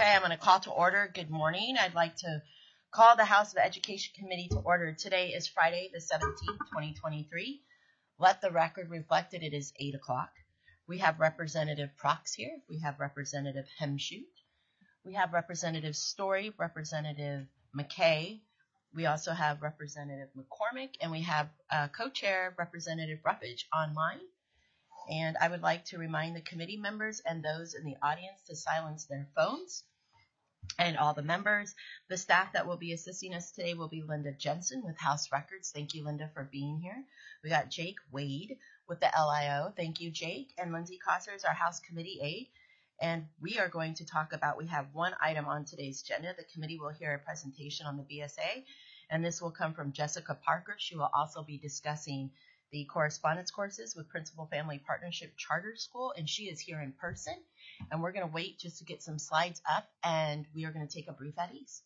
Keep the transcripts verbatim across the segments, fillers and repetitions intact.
Okay, I'm going to call to order. Good morning. I'd like to call the House of Education Committee to order. Today is Friday the seventeenth, twenty twenty-three. Let the record reflect that it is eight o'clock. We have Representative Prox here. We have Representative Hemshoot. We have Representative Story, Representative McKay. We also have Representative McCormick, and we have uh, co-chair Representative Ruffage online. And I would like to remind the committee members and those in the audience to silence their phones. And all the members, the staff that will be assisting us today will be Linda Jensen with House Records. Thank you, Linda, for being here. We got Jake Wade with the L I O. Thank you, Jake. And Lindsay Kosser is our House Committee aide. And we are going to talk about, we have one item on today's agenda. The committee will hear a presentation on the B S A, and this will come from Jessica Parker. She will also be discussing the correspondence courses with Principal Family Partnership Charter School, and she is here in person. And we're going to wait just to get some slides up, and we are going to take a brief at ease.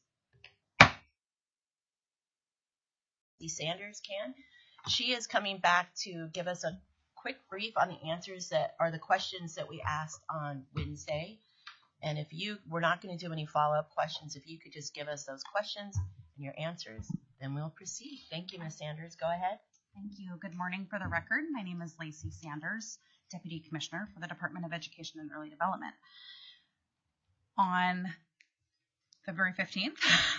Sanders can. She is coming back to give us a quick brief on the answers that are the questions that we asked on Wednesday. And if you, we're not going to do any follow-up questions. If you could just give us those questions and your answers, then we'll proceed. Thank you, Miz Sanders. Go ahead. Thank you. Good morning. For the record, my name is Lacey Sanders, Deputy Commissioner for the Department of Education and Early Development. On February fifteenth,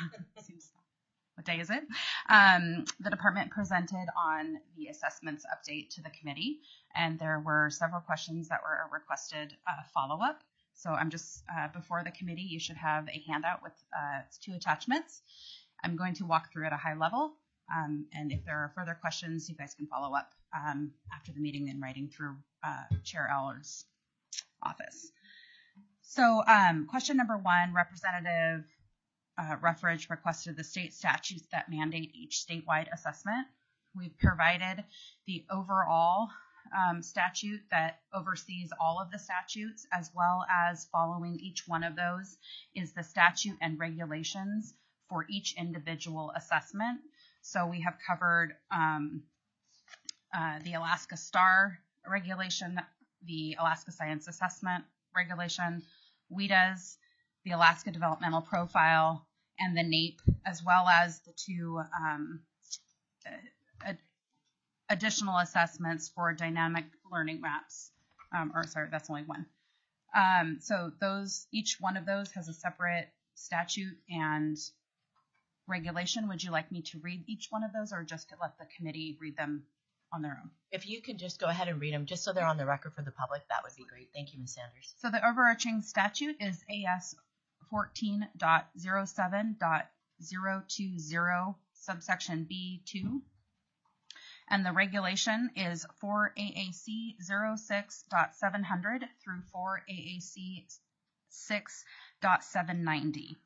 what day is it? Um, the department presented on the assessments update to the committee, and there were several questions that were requested uh, follow-up. So I'm just, uh, before the committee, you should have a handout with uh, two attachments. I'm going to walk through at a high level. Um, and if there are further questions, you guys can follow up um, after the meeting in writing through uh, Chair Eller's office. So um, question number one, Representative uh, Ruffage requested the state statutes that mandate each statewide assessment. We've provided the overall um, statute that oversees all of the statutes, as well as following each one of those is the statute and regulations for each individual assessment. So we have covered um, uh, the Alaska STAR regulation, the Alaska Science Assessment regulation, W E D As, the Alaska Developmental Profile, and the NAEP, as well as the two um, uh, additional assessments for dynamic learning maps. Um, or sorry, that's only one. Um, so those, each one of those has a separate statute and regulation. Would you like me to read each one of those, or just to let the committee read them on their own? If you could just go ahead and read them, just so they're on the record for the public, that would be great. Thank you, Miz Sanders. So the overarching statute is A S fourteen point oh seven point oh two zero subsection B two, and the regulation is four A A C zero six point seven hundred through four A A C six point seven ninety.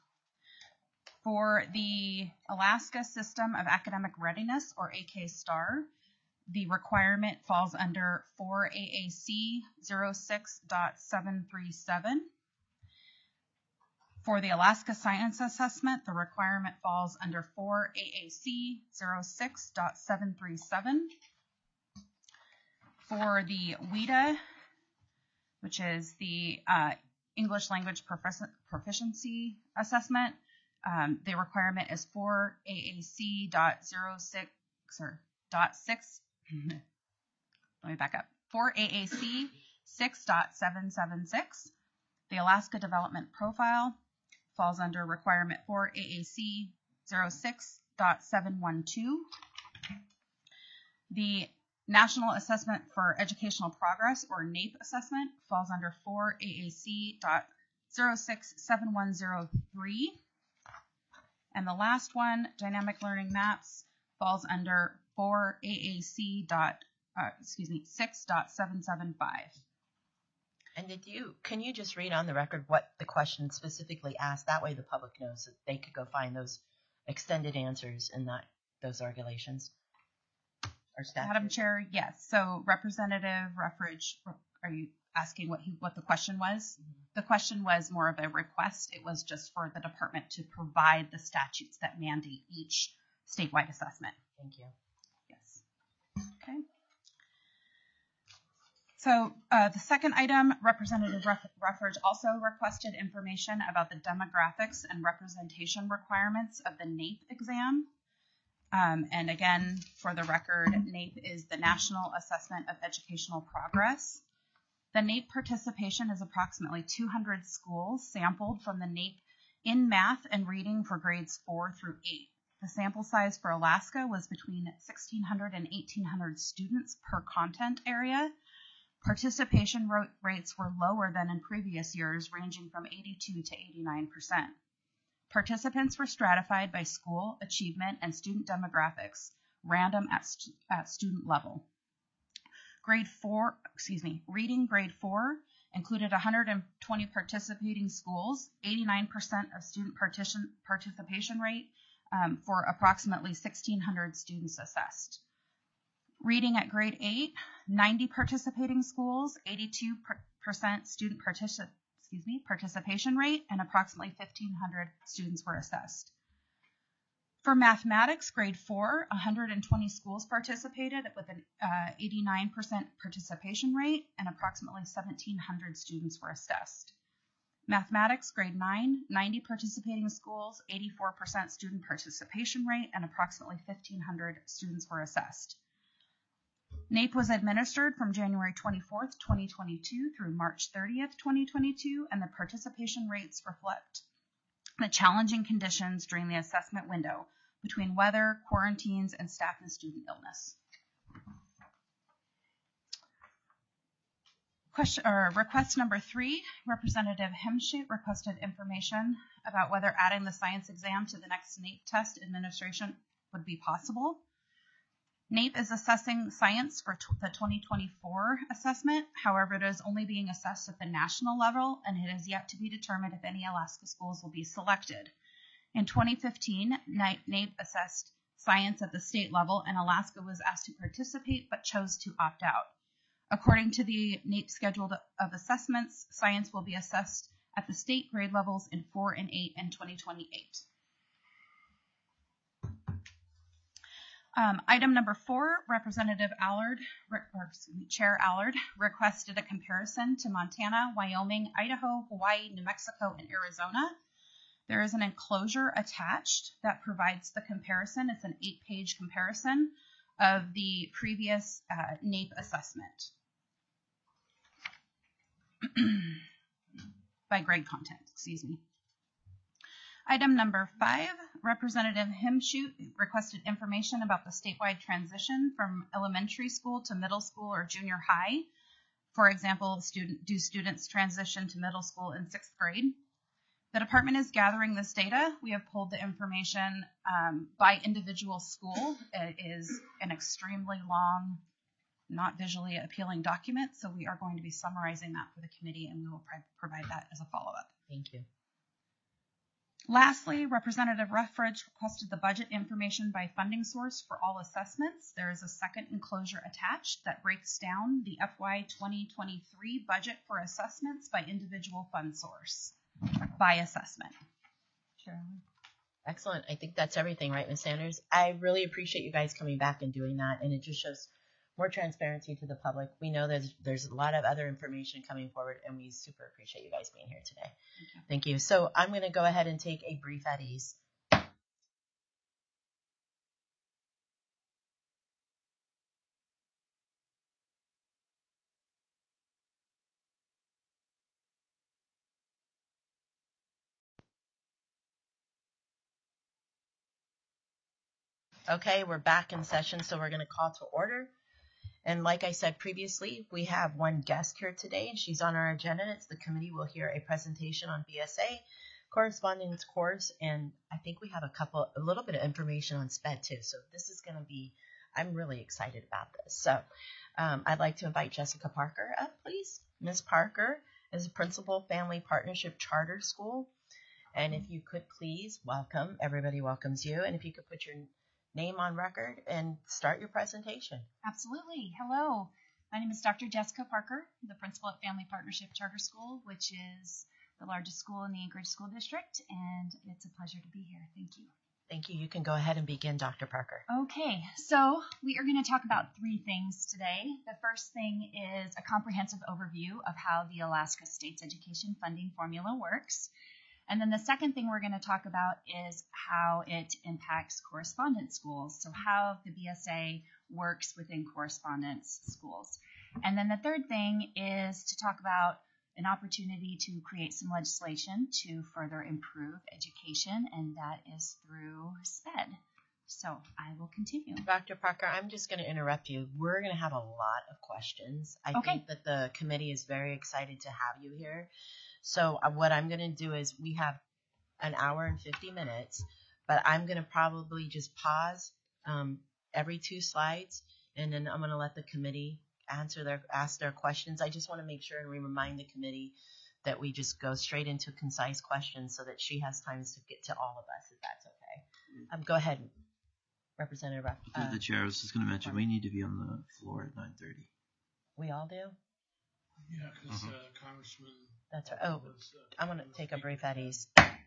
For the Alaska System of Academic Readiness, or A K STAR, the requirement falls under four A A C zero six point seven three seven. For the Alaska Science Assessment, the requirement falls under four A A C zero six point seven three seven. For the W E D A, which is the uh, English Language Profic- Proficiency Assessment, Um, the requirement is four A A C dot zero six or dot six. Let me back up. four A A C six dot seven seven six. The Alaska Development Profile falls under requirement four A A C zero six dot seven one two. The National Assessment for Educational Progress, or NAEP assessment, falls under four A A C dot zero six seven one zero three. And the last one, Dynamic Learning Maps, falls under four A A C dot, uh, excuse me, six dot seven seven five. And did you, can you just read on the record what the question specifically asked? That way the public knows that they could go find those extended answers in that those regulations. Or Madam Chair, yes. So Representative Ruffage, are you asking what he what the question was? Mm-hmm. The question was more of a request. It was just for the department to provide the statutes that mandate each statewide assessment. Thank you. Yes. Okay. So uh, the second item, Representative Ruff- Ruffridge also requested information about the demographics and representation requirements of the NAEP exam. Um, and again, for the record, NAEP is the National Assessment of Educational Progress. The NAEP participation is approximately two hundred schools sampled from the NAEP in math and reading for grades four through eight. The sample size for Alaska was between sixteen hundred and eighteen hundred students per content area. Participation rates were lower than in previous years, ranging from eighty-two to eighty-nine percent. Participants were stratified by school, achievement, and student demographics, random at, st- at student level. Grade four, excuse me, reading grade four included one hundred twenty participating schools, eighty-nine percent of student partition, participation rate um, for approximately sixteen hundred students assessed. Reading at grade eight, ninety participating schools, eighty-two percent student partici- excuse me, participation rate, and approximately fifteen hundred students were assessed. For mathematics, grade four, one hundred twenty schools participated with an uh, eighty-nine percent participation rate, and approximately seventeen hundred students were assessed. Mathematics, grade nine, ninety participating schools, eighty-four percent student participation rate, and approximately fifteen hundred students were assessed. NAEP was administered from January twenty-fourth, twenty twenty-two through March thirtieth, twenty twenty-two, and the participation rates reflect the challenging conditions during the assessment window between weather, quarantines, and staff and student illness. Question or request number three, Representative Hemshoot requested information about whether adding the science exam to the next NAEP test administration would be possible. NAEP is assessing science for t- the twenty twenty-four assessment. However, it is only being assessed at the national level, and it is yet to be determined if any Alaska schools will be selected. In twenty fifteen, NAEP assessed science at the state level, and Alaska was asked to participate but chose to opt out. According to the NAEP schedule of assessments, science will be assessed at the state grade levels in four and eight in twenty twenty-eight. Um, item number four, Representative Allard, or excuse me, Chair Allard, requested a comparison to Montana, Wyoming, Idaho, Hawaii, New Mexico, and Arizona. There is an enclosure attached that provides the comparison. It's an eight-page comparison of the previous uh, NAEP assessment by grade content, excuse me. Item number five, Representative Hemshoot requested information about the statewide transition from elementary school to middle school or junior high. For example, student, do students transition to middle school in sixth grade? The department is gathering this data. We have pulled the information um, by individual school. It is an extremely long, not visually appealing document, so we are going to be summarizing that for the committee, and we will pro- provide that as a follow-up. Thank you. Lastly, Representative Ruffridge requested the budget information by funding source for all assessments. There is a second enclosure attached that breaks down the F Y twenty twenty-three budget for assessments by individual fund source by assessment. Sure. Excellent. I think that's everything, right, Miz Sanders? I really appreciate you guys coming back and doing that, and it just shows more transparency to the public. We know that there's a lot of other information coming forward, and we super appreciate you guys being here today. Thank you. Thank you. So I'm going to go ahead and take a brief at ease. Okay, we're back in session, so we're going to call to order. And like I said previously, we have one guest here today, and she's on our agenda. It's the committee will hear a presentation on B S A, correspondence course, and I think we have a couple, a little bit of information on SPED too. So this is going to be, I'm really excited about this. So um, I'd like to invite Jessica Parker up, please. Miz Parker is a principal, Family Partnership Charter School. And if you could please welcome, everybody welcomes you, and if you could put your name on record and start your presentation. Absolutely. Hello. My name is Doctor Jessica Parker, the principal at Family Partnership Charter School, which is the largest school in the Anchorage School District, and it's a pleasure to be here. Thank you. Thank you. You can go ahead and begin, Doctor Parker. Okay, so we are going to talk about three things today. The first thing is a comprehensive overview of how the Alaska State's education funding formula works. And then the second thing we're going to talk about is how it impacts correspondence schools, so how the B S A works within correspondence schools. And then the third thing is to talk about an opportunity to create some legislation to further improve education, and that is through SPED. So I will continue. Doctor Parker, I'm just going to interrupt you. We're going to have a lot of questions. I Okay. think that the committee is very excited to have you here. So uh, what I'm going to do is we have an hour and fifty minutes, but I'm going to probably just pause um, every two slides, and then I'm going to let the committee answer their ask their questions. I just want to make sure and remind the committee that we just go straight into concise questions so that she has time to get to all of us, if that's okay. Um, go ahead, Representative. Uh, Through the chair, I was just going to mention we need to be on the floor at nine thirty. We all do? Yeah, because Mhm. uh, Congressman. That's right. Oh, was, uh, I'm going to was take a speaking. brief at ease.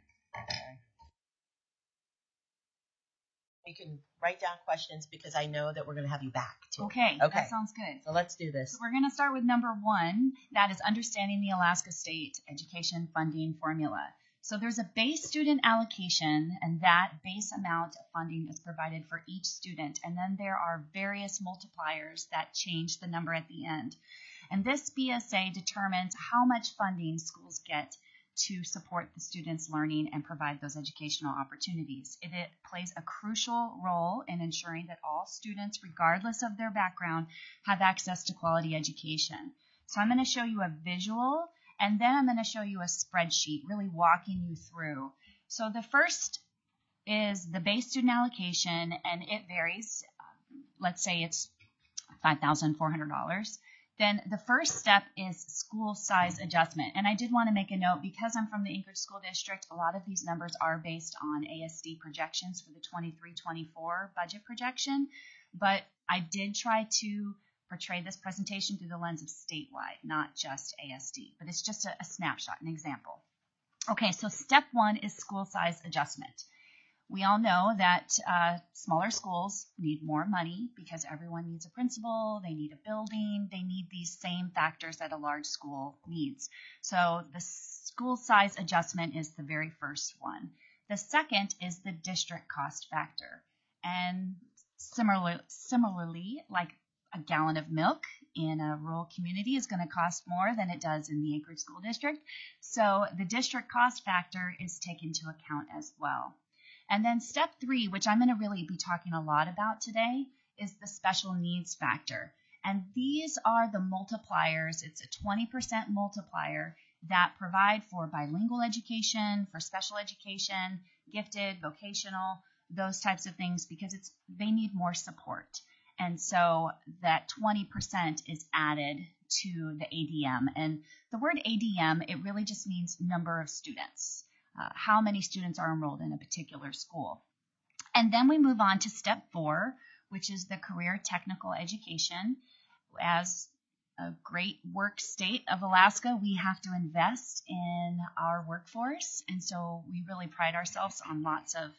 You can write down questions because I know that we're going to have you back too. Okay, Okay. that sounds good. So let's do this. So we're going to start with number one, that is understanding the Alaska State education funding formula. So there's a base student allocation, and that base amount of funding is provided for each student. And then there are various multipliers that change the number at the end. And this B S A determines how much funding schools get to support the students' learning and provide those educational opportunities. It, it plays a crucial role in ensuring that all students, regardless of their background, have access to quality education. So I'm going to show you a visual, and then I'm going to show you a spreadsheet, really walking you through. So the first is the base student allocation, and it varies. Um, let's say it's five thousand four hundred dollars. Then the first step is school size adjustment. And I did want to make a note, because I'm from the Anchorage School District, a lot of these numbers are based on A S D projections for the twenty-three twenty-four budget projection. But I did try to portray this presentation through the lens of statewide, not just A S D. But it's just a, a snapshot, an example. Okay, so step one is school size adjustment. We all know that uh, smaller schools need more money because everyone needs a principal, they need a building, they need these same factors that a large school needs. So the school size adjustment is the very first one. The second is the district cost factor. And similarly, similarly, like a gallon of milk in a rural community is going to cost more than it does in the Anchorage School District. So the district cost factor is taken into account as well. And then step three, which I'm going to really be talking a lot about today, is the special needs factor. And these are the multipliers. It's a twenty percent multiplier that provide for bilingual education, for special education, gifted, vocational, those types of things, because it's they need more support. And so that twenty percent is added to the A D M. And the word A D M, it really just means number of students. Uh, how many students are enrolled in a particular school. And then we move on to step four, which is the career technical education. As a great work state of Alaska, we have to invest in our workforce. And so we really pride ourselves on lots of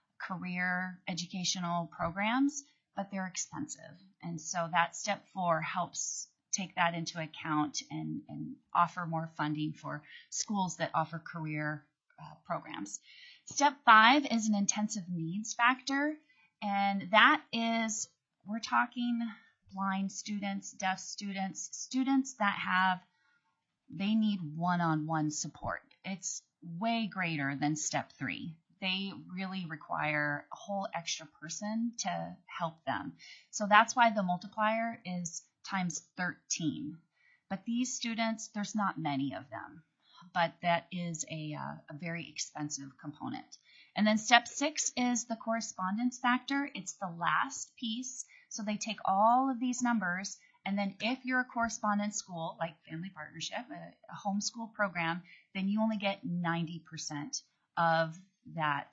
career educational programs, but they're expensive. And so that step four helps take that into account and, and offer more funding for schools that offer career Uh, programs. Step five is an intensive needs factor, and that is, we're talking blind students, deaf students, students that have, they need one-on-one support. It's way greater than step three. They really require a whole extra person to help them. So that's why the multiplier is times thirteen. But these students, there's not many of them. But that is a, uh, a very expensive component. And then step six is the correspondence factor. It's the last piece. So they take all of these numbers, and then if you're a correspondence school, like Family Partnership, a, a homeschool program, then you only get ninety percent of that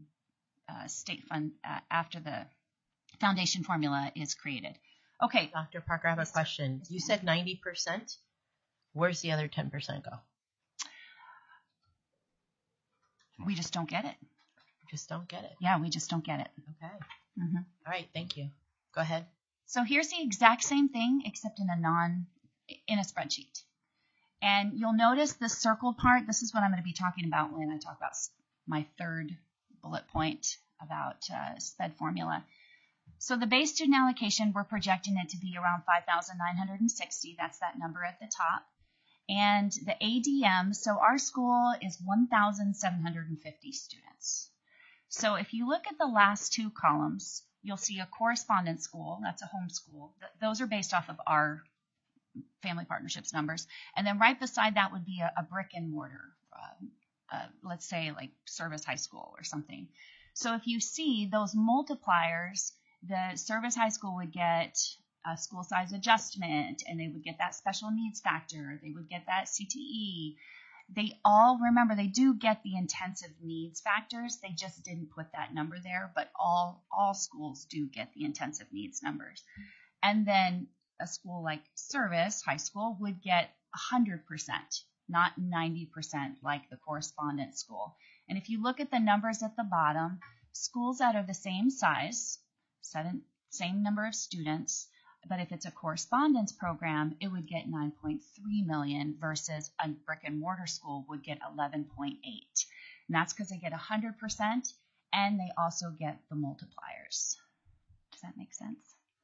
uh, state fund uh, after the foundation formula is created. Okay. Doctor Parker, I have a question. You said ninety percent. Where's the other ten percent go? We just don't get it. just don't get it. Yeah, we just don't get it. Okay. hmm All right. Thank you. Go ahead. So here's the exact same thing, except in a non, in a spreadsheet. And you'll notice the circle part. This is what I'm going to be talking about when I talk about s- my third bullet point about uh, SPED formula. So the base student allocation, we're projecting it to be around five thousand nine hundred sixty. That's that number at the top. And the A D M, so our school is one thousand seven hundred fifty students. So if you look at the last two columns, you'll see a correspondence school. That's a homeschool. Th- those are based off of our family partnerships numbers. And then right beside that would be a, a brick and mortar, um, uh, let's say like Service High School or something. So if you see those multipliers, the Service High School would get a school size adjustment, and they would get that special needs factor. They would get that C T E. They all, remember, they do get the intensive needs factors. They just didn't put that number there, but all all schools do get the intensive needs numbers. And then a school like Service High School would get one hundred percent, not ninety percent like the correspondence school. And if you look at the numbers at the bottom, schools that are the same size, seven, same number of students, but if it's a correspondence program, it would get nine point three million versus a brick and mortar school would get eleven point eight. And that's because they get one hundred percent and they also get the multipliers. Does that make sense?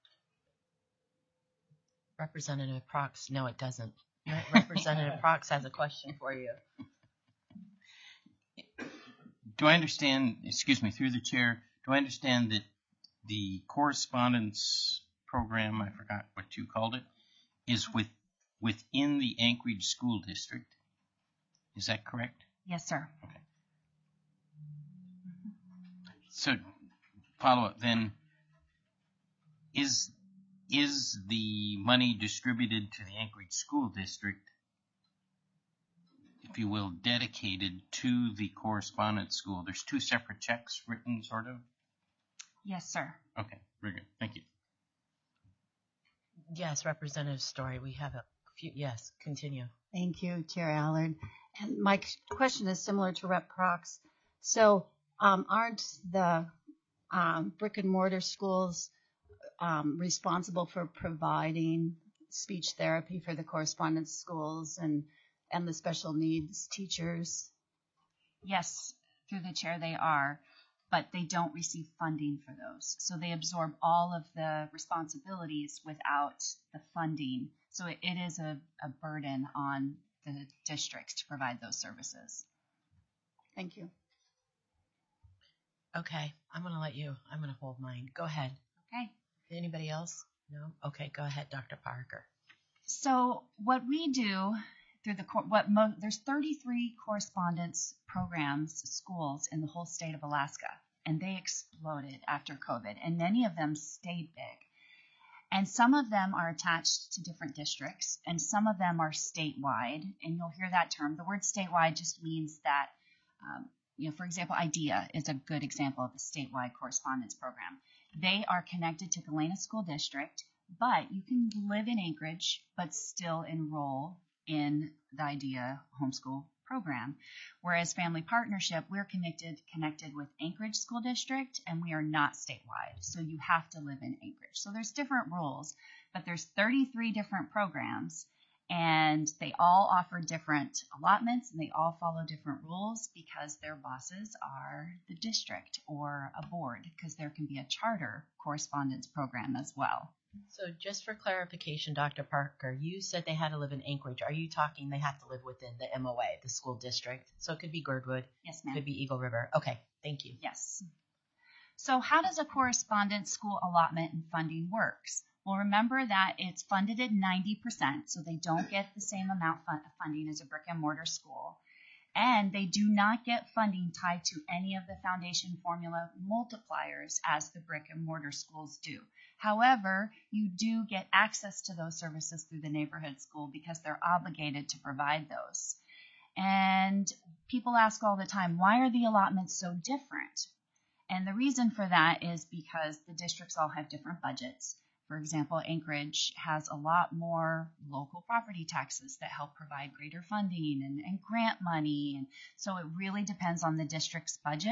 Representative Prox. No, it doesn't. Re- Representative Prox has a question for you. Do I understand, excuse me, through the chair, do I understand that the correspondence program, I forgot what you called it, is with within the Anchorage School District? Is that correct? Yes, sir. Okay. So, follow up then, is is the money distributed to the Anchorage School District, if you will, dedicated to the correspondence school? There's two separate checks written, sort of? Yes, sir. Okay, very good. Thank you. Yes, Representative Story. We have a few. Yes, continue. Thank you, Chair Allard. And my question is similar to Rep Prox. So um, aren't the um, brick and mortar schools um, responsible for providing speech therapy for the correspondence schools and, and the special needs teachers? Yes, through the chair they are, but they don't receive funding for those. So they absorb all of the responsibilities without the funding. So it, it is a, a burden on the districts to provide those services. Thank you. Okay, I'm going to let you. I'm going to hold mine. Go ahead. Okay. Anybody else? No? Okay, go ahead, Doctor Parker. So what we do through the cor- what mo- there's thirty-three correspondence programs, schools in the whole state of Alaska, and they exploded after COVID, and many of them stayed big. And some of them are attached to different districts, and some of them are statewide. And you'll hear that term. The word statewide just means that, um, you know, for example, IDEA is a good example of a statewide correspondence program. They are connected to Galena School District, but you can live in Anchorage but still enroll in the IDEA homeschool program. Whereas Family Partnership, we're connected connected with Anchorage School District, and we are not statewide. So you have to live in Anchorage. So there's different rules, but there's thirty-three different programs, and they all offer different allotments, and they all follow different rules because their bosses are the district or a board, because there can be a charter correspondence program as well. So just for clarification, Doctor Parker, you said they had to live in Anchorage. Are you talking they have to live within the M O A, the school district? So it could be Girdwood. Yes, ma'am. Could be Eagle River. Okay, thank you. Yes. So how does a correspondence school allotment and funding works? Well, remember that it's funded at ninety percent, so they don't get the same amount of funding as a brick and mortar school. And they do not get funding tied to any of the foundation formula multipliers as the brick and mortar schools do. However, you do get access to those services through the neighborhood school because they're obligated to provide those. And people ask all the time, why are the allotments so different? And the reason for that is because the districts all have different budgets. For example, Anchorage has a lot more local property taxes that help provide greater funding and, and grant money. And so it really depends on the district's budget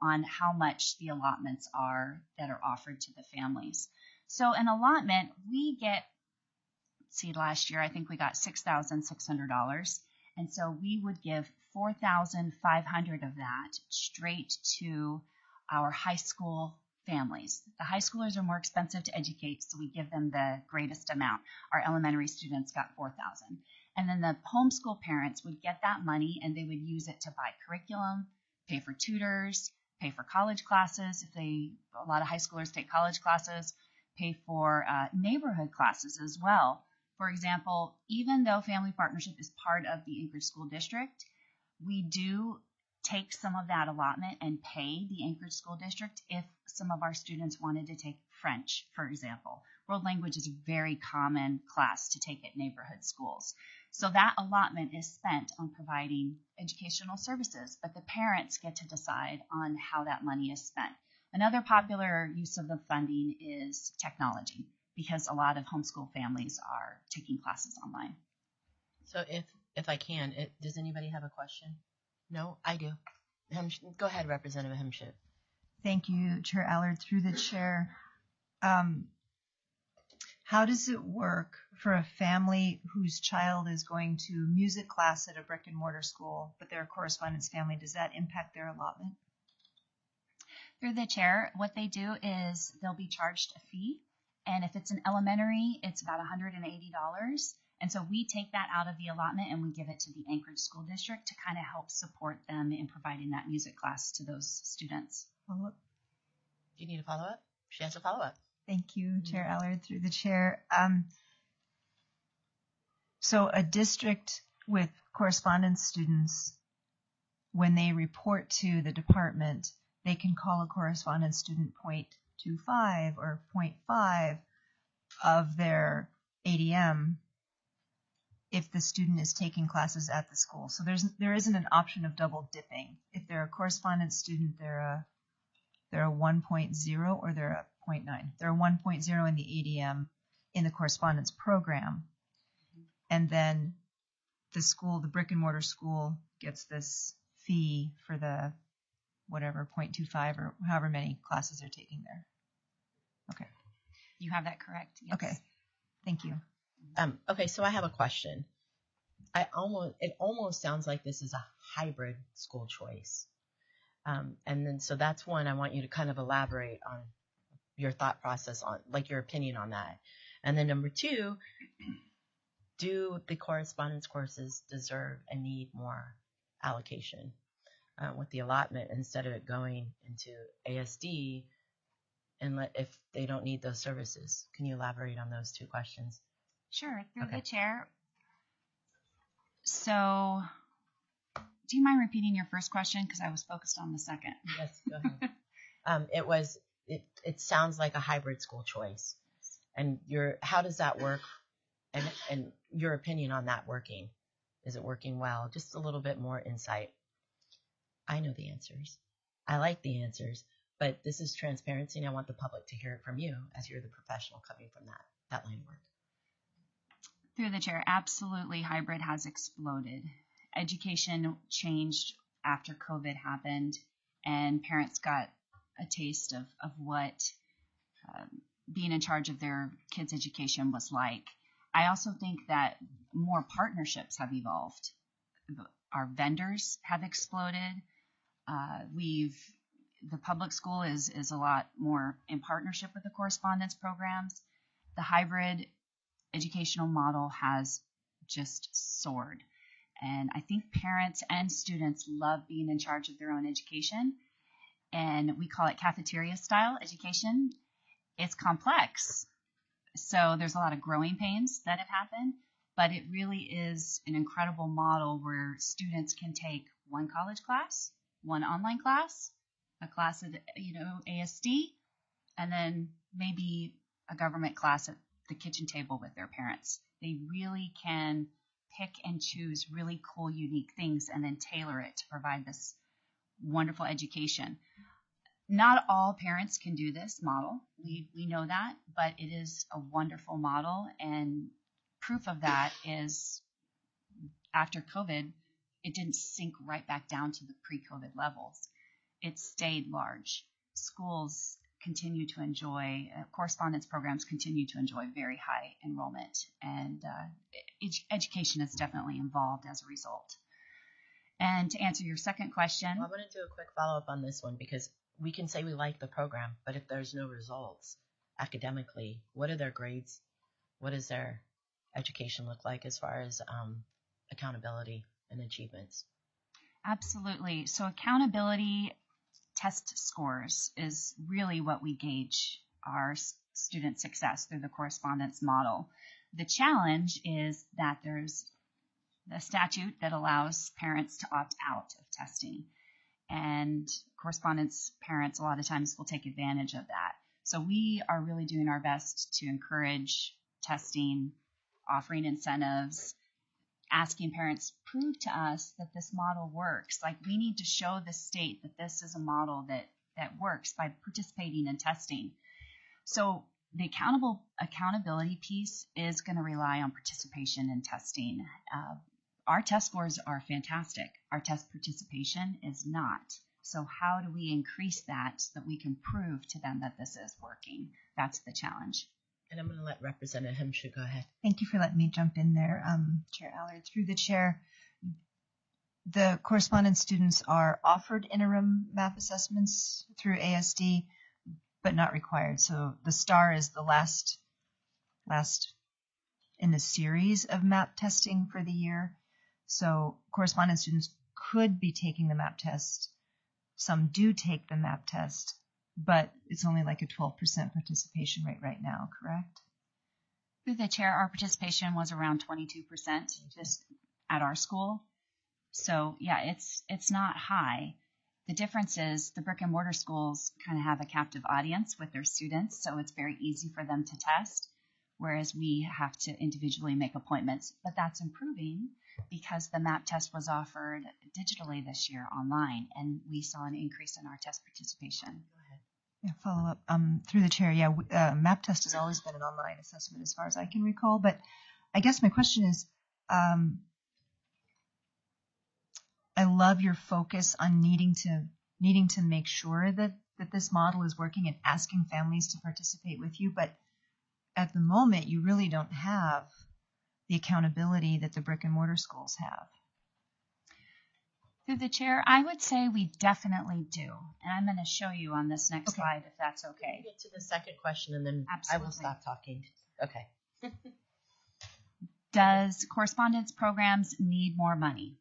on how much the allotments are that are offered to the families. So an allotment, we get, let's see, last year I think we got six thousand six hundred dollars. And so we would give four thousand five hundred dollars of that straight to our high school families. The high schoolers are more expensive to educate, so we give them the greatest amount. Our elementary students got four thousand dollars. And then the homeschool parents would get that money and they would use it to buy curriculum, pay for tutors, pay for college classes if they, a lot of high schoolers take college classes, pay for uh, neighborhood classes as well. For example, even though Family Partnership is part of the Anchorage School District, we do take some of that allotment and pay the Anchorage School District if some of our students wanted to take French, for example. World language is a very common class to take at neighborhood schools. So that allotment is spent on providing educational services, but the parents get to decide on how that money is spent. Another popular use of the funding is technology, because a lot of homeschool families are taking classes online. So if if I can, it, does anybody have a question? No, I do. Hemsh, go ahead, Representative Hemship. Thank you, Chair Allard. Through the chair, um, how does it work for a family whose child is going to music class at a brick and mortar school, but they're a correspondence family? Does that impact their allotment? Through the chair, what they do is they'll be charged a fee. And if it's an elementary, it's about one hundred eighty dollars. And so we take that out of the allotment and we give it to the Anchorage School District to kind of help support them in providing that music class to those students. Follow-up? Do you need a follow-up? She has a follow-up. Thank you, Chair Allard. Through the chair. Um, so a district with correspondence students, when they report to the department, they can call a correspondence student zero point two five or zero point five of their A D M if the student is taking classes at the school. So there's there isn't an option of double dipping. If they're a correspondence student, they're a they're a one point oh or they're a zero point nine. They're a one point oh in the A D M in the correspondence program. And then the school, the brick and mortar school, gets this fee for the whatever, zero point two five or however many classes they're taking there. Okay. You have that correct. Yes. Okay. Thank you. Um, okay, so I have a question. I almost it almost sounds like this is a hybrid school choice. Um, and then so that's one I want you to kind of elaborate on your thought process on, like your opinion on that. And then number two, do the correspondence courses deserve and need more allocation uh, with the allotment instead of it going into A S D and let, if they don't need those services? Can you elaborate on those two questions? Sure, through Okay. the chair. So, do you mind repeating your first question? Because I was focused on the second. Yes, go ahead. um, it was. It it sounds like a hybrid school choice, and your how does that work? And and your opinion on that working? Is it working well? Just a little bit more insight. I know the answers. I like the answers, but this is transparency, and I want the public to hear it from you as you're the professional coming from that that line of work. Through the chair, absolutely, hybrid has exploded. Education changed after COVID happened, and parents got a taste of, of what um, being in charge of their kids' education was like. I also think that more partnerships have evolved. Our vendors have exploded. Uh, we've the public school is is a lot more in partnership with the correspondence programs. The hybrid educational model has just soared. And I think parents and students love being in charge of their own education. And we call it cafeteria style education. It's complex. So there's a lot of growing pains that have happened, but it really is an incredible model where students can take one college class, one online class, a class at, you know, A S D, and then maybe a government class at the kitchen table with their parents. They really can pick and choose really cool, unique things and then tailor it to provide this wonderful education. Not all parents can do this model. We we know that, but it is a wonderful model, and proof of that is after COVID, it didn't sink right back down to the pre-COVID levels. it stayed large. Schools continue to enjoy, uh, correspondence programs continue to enjoy very high enrollment, and uh, ed- education is definitely involved as a result. And to answer your second question, Well, I want to do a quick follow-up on this one, because we can say we like the program, but if there's no results academically, what are their grades? What does their education look like as far as um, accountability and achievements? absolutely. So accountability test scores is really what we gauge our s- student success through the correspondence model. The challenge is that there's the statute that allows parents to opt out of testing. And correspondence parents a lot of times will take advantage of that. So we are really doing our best to encourage testing, offering incentives, asking parents, prove to us that this model works. Like, we need to show the state that this is a model that, that works by participating in testing. So the accountable accountability piece is going to rely on participation in testing. Uh, our test scores are fantastic. Our test participation is not. So how do we increase that so that we can prove to them that this is working? That's the challenge. And I'm going to let Representative Hemshu go ahead. Thank you for letting me jump in there, um, Chair Allard. Through the chair, the correspondence students are offered interim MAP assessments through A S D, but not required. So the STAR is the last, last in the series of MAP testing for the year. So correspondence students could be taking the MAP test. Some do take the MAP test, but it's only like a twelve percent participation rate right now, correct? Through the chair, our participation was around twenty-two percent just at our school. So yeah, it's it's not high. The difference is the brick and mortar schools kind of have a captive audience with their students, so it's very easy for them to test, whereas we have to individually make appointments. But that's improving because the MAP test was offered digitally this year online, and we saw an increase in our test participation. Go ahead. Yeah, follow up um, through the chair. Yeah, w- uh, MAP test has always been an online assessment as far as I can recall. But I guess my question is, um, I love your focus on needing to needing to make sure that that this model is working and asking families to participate with you. But at the moment, you really don't have the accountability that the brick and mortar schools have. Through the chair, I would say we definitely do. And I'm going to show you on this next Okay. slide if that's We'll okay. get to the second question, and then I Absolutely. will stop talking. Okay. Does correspondence programs need more money?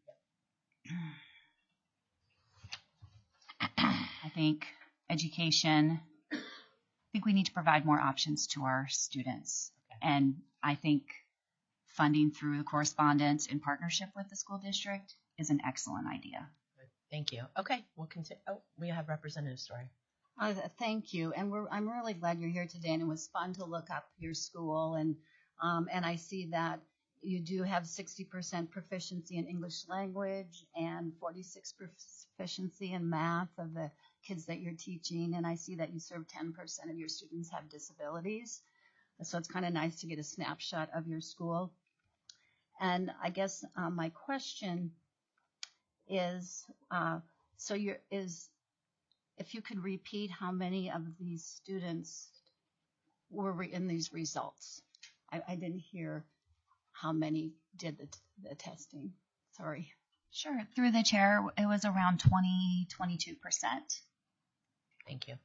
I think education, I think we need to provide more options to our students. Okay. And I think funding through the correspondence in partnership with the school district is an excellent idea. Thank you. Okay, we'll continue. Oh, we have Representative Story. Uh, thank you, and we're, I'm really glad you're here today, and it was fun to look up your school, and um, and I see that you do have sixty percent proficiency in English language and forty-six percent proficiency in math of the kids that you're teaching, and I see that you serve ten percent of your students have disabilities, so it's kind of nice to get a snapshot of your school. And I guess uh, my question is, uh, so you're, is, if you could repeat how many of these students were re- in these results. I, I didn't hear how many did the, t- the testing. Sorry. Sure. Through the chair, it was around twenty, twenty-two percent. Thank you.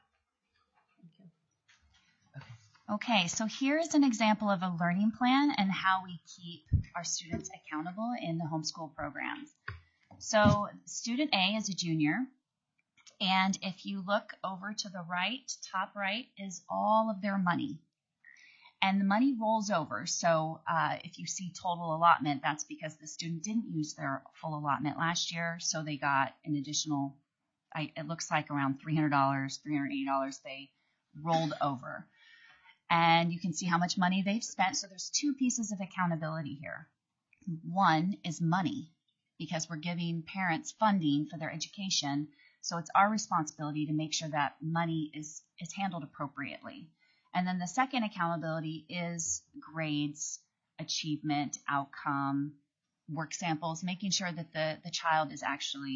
Okay, so here's an example of a learning plan and how we keep our students accountable in the homeschool programs. So student A is a junior, and if you look over to the right, top right, is all of their money. And the money rolls over, so uh, if you see total allotment, that's because the student didn't use their full allotment last year, so they got an additional, I, it looks like around three hundred dollars, three hundred eighty dollars they rolled over. And you can see how much money they've spent. So there's two pieces of accountability here. One is money, because we're giving parents funding for their education. So it's our responsibility to make sure that money is, is handled appropriately. And then the second accountability is grades, achievement, outcome, work samples, making sure that the, the child is actually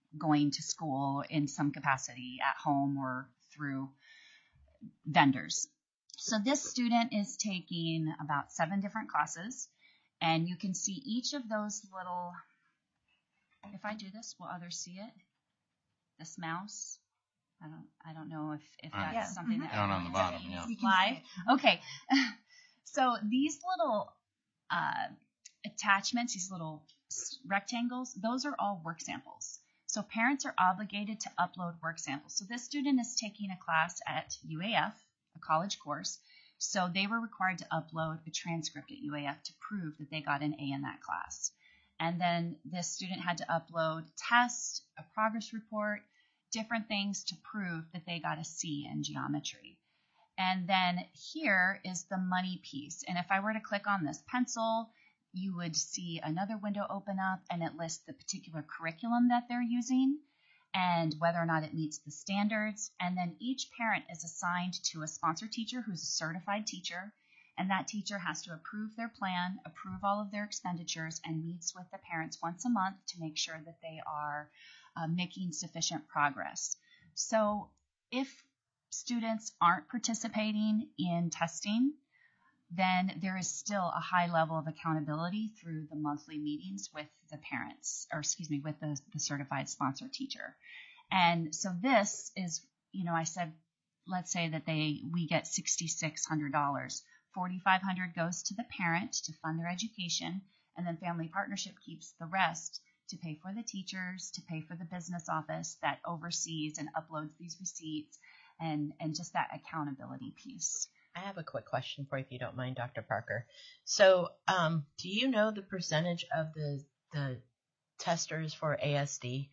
going to school in some capacity at home or through vendors. So this student is taking about seven different classes, and you can see each of those little, if I do this, will others see it? This mouse? I don't I don't know if, if Uh, that's yeah. something that Down on the bottom, yeah. You can live. see it. Okay. So these little uh, attachments, these little s- rectangles, those are all work samples. So parents are obligated to upload work samples. So this student is taking a class at U A F, a college course. So they were required to upload a transcript at U A F to prove that they got an A in that class. And then this student had to upload tests, a progress report, different things to prove that they got a C in geometry. And then here is the money piece. And if I were to click on this pencil, you would see another window open up, and it lists the particular curriculum that they're using and whether or not it meets the standards. And then each parent is assigned to a sponsor teacher who's a certified teacher, and that teacher has to approve their plan, approve all of their expenditures, and meets with the parents once a month to make sure that they are uh, making sufficient progress. So if students aren't participating in testing, then there is still a high level of accountability through the monthly meetings with the parents, or excuse me, with the, the certified sponsor teacher. And so this is, you know, I said, let's say that they we get six thousand six hundred dollars. four thousand five hundred dollars goes to the parent to fund their education, and then Family Partnership keeps the rest to pay for the teachers, to pay for the business office that oversees and uploads these receipts, and, and just that accountability piece. I have a quick question for you, if you don't mind, Doctor Parker. So, um, do you know the percentage of the the testers for A S D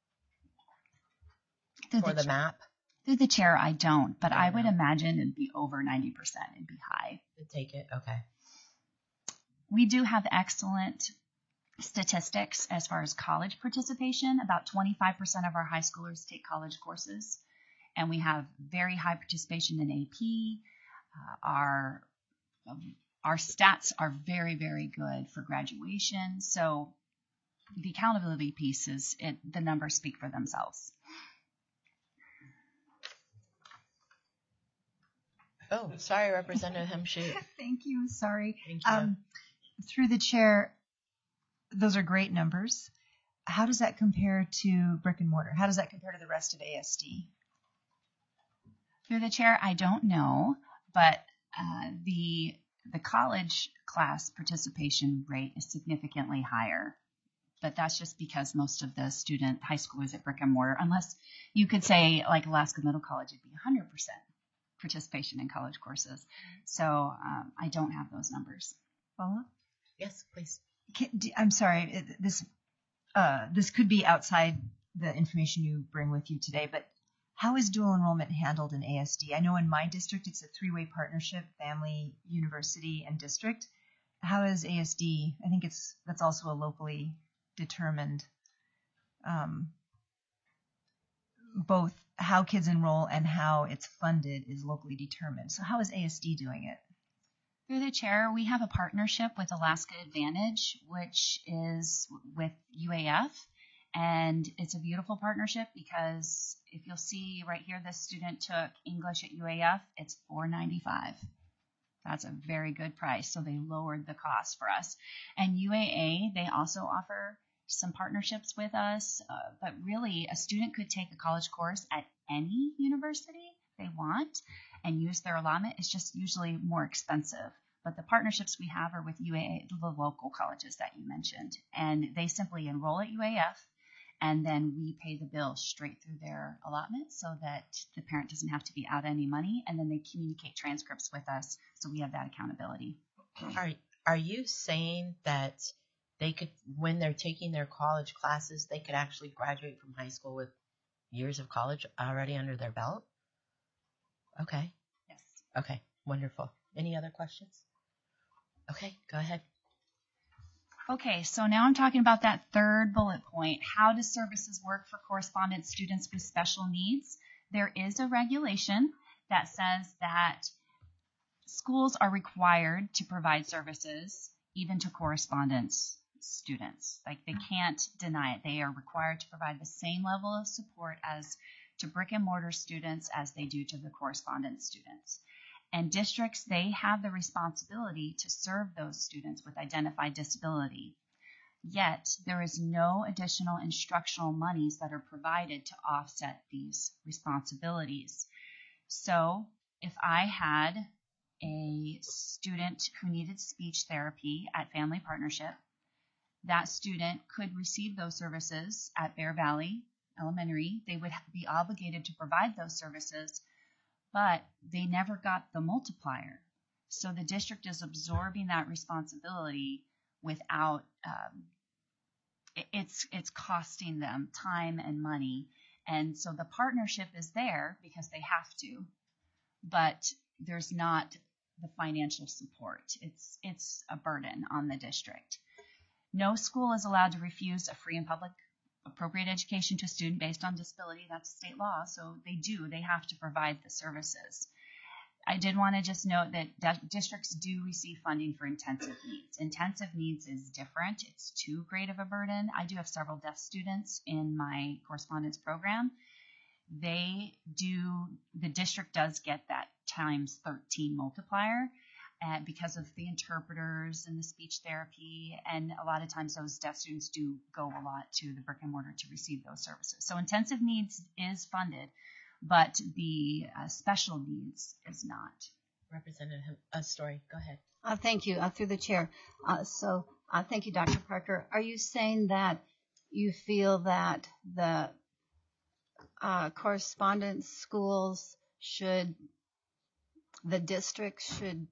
Through for the, the map? through the chair, I don't, but Don't I would know. imagine it'd be over ninety percent. It'd be high. To take it, okay. We do have excellent statistics as far as college participation. About twenty-five percent of our high schoolers take college courses, and we have very high participation in A P. Uh, our um, our stats are very, very good for graduation. So the accountability piece is it, the numbers speak for themselves. Oh, sorry, Representative Hemshoot. Thank you. Sorry. Thank you. Um, through the chair, those are great numbers. How does that compare to brick and mortar? How does that compare to the rest of A S D? Through the chair, I don't know, but uh, the the college class participation rate is significantly higher. But that's just because most of the student high schoolers at brick and mortar, unless you could say like Alaska Middle College, it'd be one hundred percent participation in college courses. So um, I don't have those numbers. Follow up? Yes, please. Can, d- I'm sorry. it- This uh, this could be outside the information you bring with you today, but how is dual enrollment handled in A S D? I know in my district it's a three-way partnership: family, university, and district. How is A S D? I think it's that's also a locally determined. Um, both how kids enroll and how it's funded is locally determined. So how is A S D doing it? Through the chair, we have a partnership with Alaska Advantage, which is with U A F. And it's a beautiful partnership because if you'll see right here, this student took English at U A F. It's four ninety-five. That's a very good price. So they lowered the cost for us. And U A A, they also offer some partnerships with us. Uh, but really, a student could take a college course at any university they want and use their allotment. It's just usually more expensive. But the partnerships we have are with U A A, the local colleges that you mentioned. And they simply enroll at U A F, and then we pay the bill straight through their allotment so that the parent doesn't have to be out any money. And then they communicate transcripts with us, so we have that accountability. Are are you saying that they could, when they're taking their college classes, they could actually graduate from high school with years of college already under their belt? Okay. Yes. Okay. Wonderful. Any other questions? Okay, go ahead. Okay, so now I'm talking about that third bullet point. How do services work for correspondence students with special needs? There is a regulation that says that schools are required to provide services even to correspondence students. Like they can't deny it. They are required to provide the same level of support as to brick and mortar students as they do to the correspondence students. And districts, they have the responsibility to serve those students with identified disability. Yet, there is no additional instructional monies that are provided to offset these responsibilities. So, if I had a student who needed speech therapy at Family Partnership, that student could receive those services at Bear Valley Elementary. They would be obligated to provide those services, but they never got the multiplier. So the district is absorbing that responsibility without, um, it's, it's costing them time and money. And so the partnership is there because they have to, but there's not the financial support. It's, it's a burden on the district. No school is allowed to refuse a free and public appropriate education to a student based on disability. That's state law, so they do. They have to provide the services. I did want to just note that districts do receive funding for intensive needs. Intensive needs is different. It's too great of a burden. I do have several deaf students in my correspondence program. They do, the district does get that times thirteen multiplier uh, because of the interpreters and the speech therapy. And a lot of times those deaf students do go a lot to the brick and mortar to receive those services. So intensive needs is funded, but the uh, special needs is not. Representative uh, Story, go ahead. Uh, thank you, uh, through the chair. Uh, so uh, thank you, Doctor Parker. Are you saying that you feel that the uh, correspondence schools should, the district should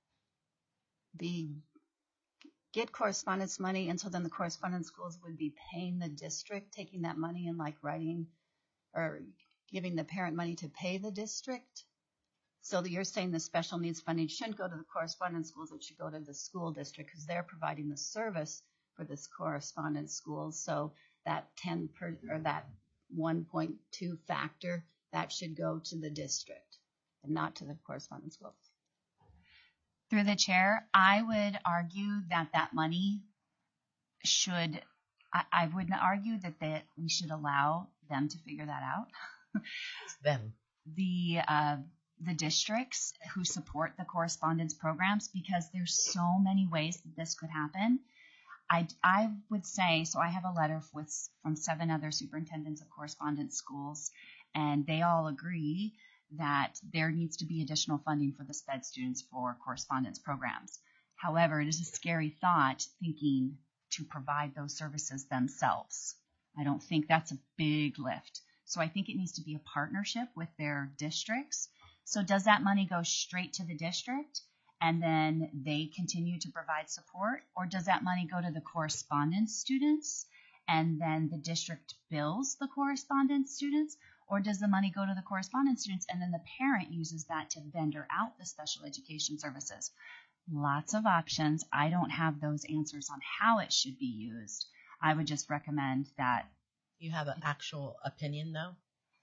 be get correspondence money, and so then the correspondence schools would be paying the district, taking that money and like writing or giving the parent money to pay the district? So that you're saying the special needs funding shouldn't go to the correspondence schools, it should go to the school district because they're providing the service for this correspondence schools. So that ten per or that one point two factor, that should go to the district and not to the correspondence schools. Through the chair, I would argue that that money should, I, I would argue that, that we should allow them to figure that out. It's them. The, uh, the districts who support the correspondence programs, because there's so many ways that this could happen. I, I would say, so I have a letter with, from seven other superintendents of correspondence schools, and they all agree that there needs to be additional funding for the SPED students for correspondence programs. However, it is a scary thought thinking to provide those services themselves. I don't think that's a big lift. So I think it needs to be a partnership with their districts. So does that money go straight to the district and then they continue to provide support? Or does that money go to the correspondence students and then the district bills the correspondence students? Or does the money go to the correspondence students and then the parent uses that to vendor out the special education services? Lots of options. I don't have those answers on how it should be used. I would just recommend that. You have an actual opinion, though?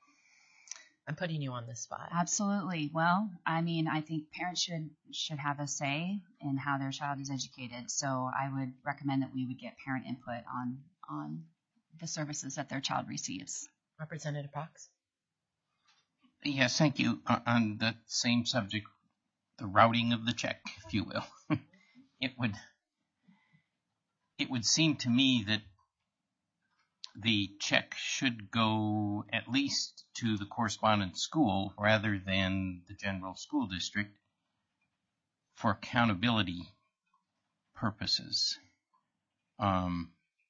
I'm putting you on the spot. Absolutely. Well, I mean, I think parents should should have a say in how their child is educated. So I would recommend that we would get parent input on on the services that their child receives. Representative Prox? Yes, thank you. Uh, on the same subject, the routing of the check, if you will, it would it would seem to me that the check should go at least to the correspondence school rather than the general school district for accountability purposes. Um,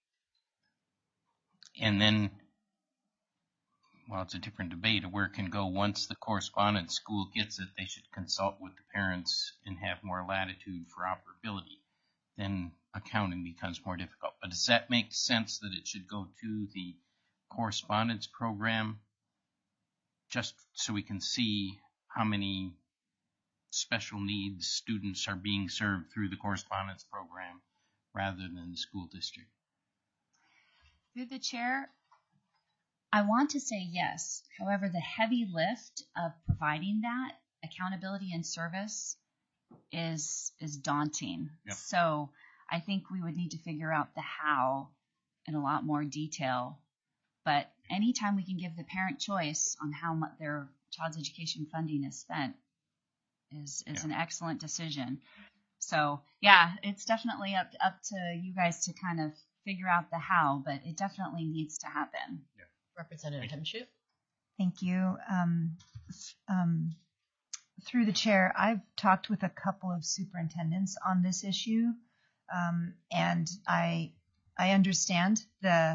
and then, well, it's a different debate of where it can go. Once the correspondence school gets it, they should consult with the parents and have more latitude for operability. Then accounting becomes more difficult. But does that make sense that it should go to the correspondence program just so we can see how many special needs students are being served through the correspondence program rather than the school district? Through the chair, I want to say yes. However, the heavy lift of providing that accountability and service is is daunting. Yep. So I think we would need to figure out the how in a lot more detail. But anytime we can give the parent choice on how much their child's education funding is spent is, is Yeah. an excellent decision. So yeah, it's definitely up, up to you guys to kind of figure out the how, but it definitely needs to happen. Representative Hemshoot? Thank you. Um, um, through the chair, I've talked with a couple of superintendents on this issue, um, and I I understand the,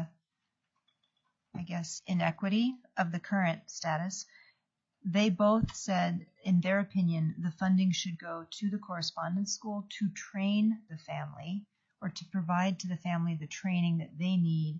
I guess, inequity of the current status. They both said, in their opinion, the funding should go to the correspondence school to train the family or to provide to the family the training that they need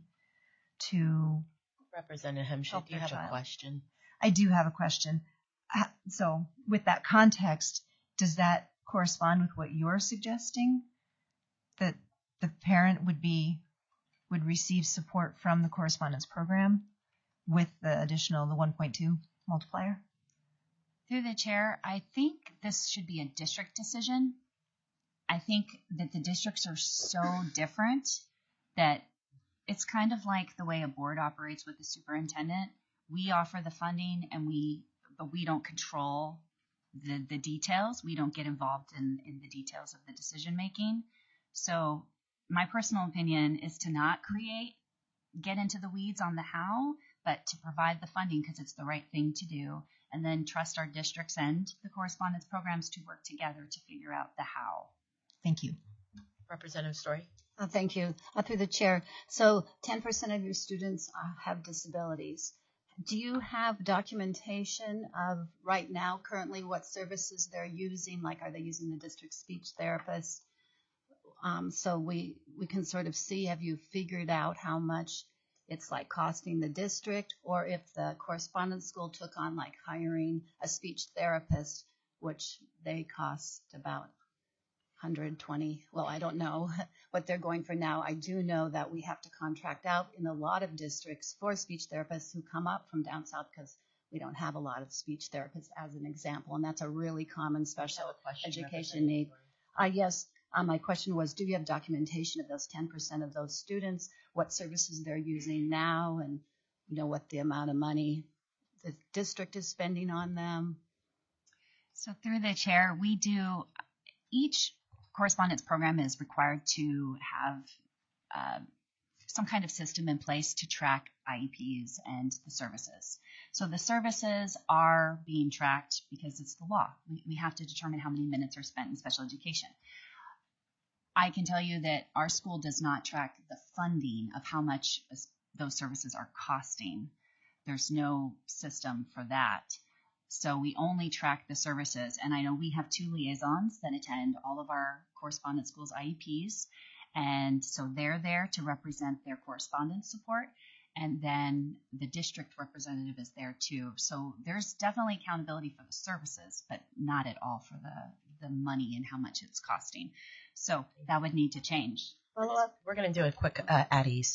to. Representative Hemshoot, Help do you their have a child. question? I do have a question. Uh, So, with that context, does that correspond with what you're suggesting? That the parent would be would receive support from the correspondence program with the additional the one point two multiplier? Through the chair, I think this should be a district decision. I think that the districts are so different that it's kind of like the way a board operates with the superintendent. We offer the funding and we, but we don't control the, the details. We don't get involved in, in the details of the decision making. So my personal opinion is to not create, get into the weeds on the how, but to provide the funding because it's the right thing to do, and then trust our districts and the correspondence programs to work together to figure out the how. Thank you. Representative Story? Uh, thank you. Uh, through the chair. So ten percent of your students uh, have disabilities. Do you have documentation of right now, currently, what services they're using? Like, are they using the district speech therapist? Um, so we, we can sort of see, have you figured out how much it's like costing the district, or if the correspondence school took on like hiring a speech therapist, which they cost about one hundred twenty. Well, I don't know what they're going for now. I do know that we have to contract out in a lot of districts for speech therapists who come up from down south because we don't have a lot of speech therapists, as an example, and that's a really common special Have a question, education need. Uh, yes, uh, my question was, do you have documentation of those ten percent of those students, what services they're using now, and you know what the amount of money the district is spending on them? So through the chair, we do, each correspondence program is required to have uh, some kind of system in place to track I E Ps and the services. So the services are being tracked because it's the law. We, we have to determine how many minutes are spent in special education. I can tell you that our school does not track the funding of how much those services are costing. There's no system for that. So we only track the services. And I know we have two liaisons that attend all of our correspondence schools' I E Ps. And so they're there to represent their correspondence support. And then the district representative is there too. So there's definitely accountability for the services, but not at all for the, the money and how much it's costing. So that would need to change. Well, we're going to do a quick uh, at ease.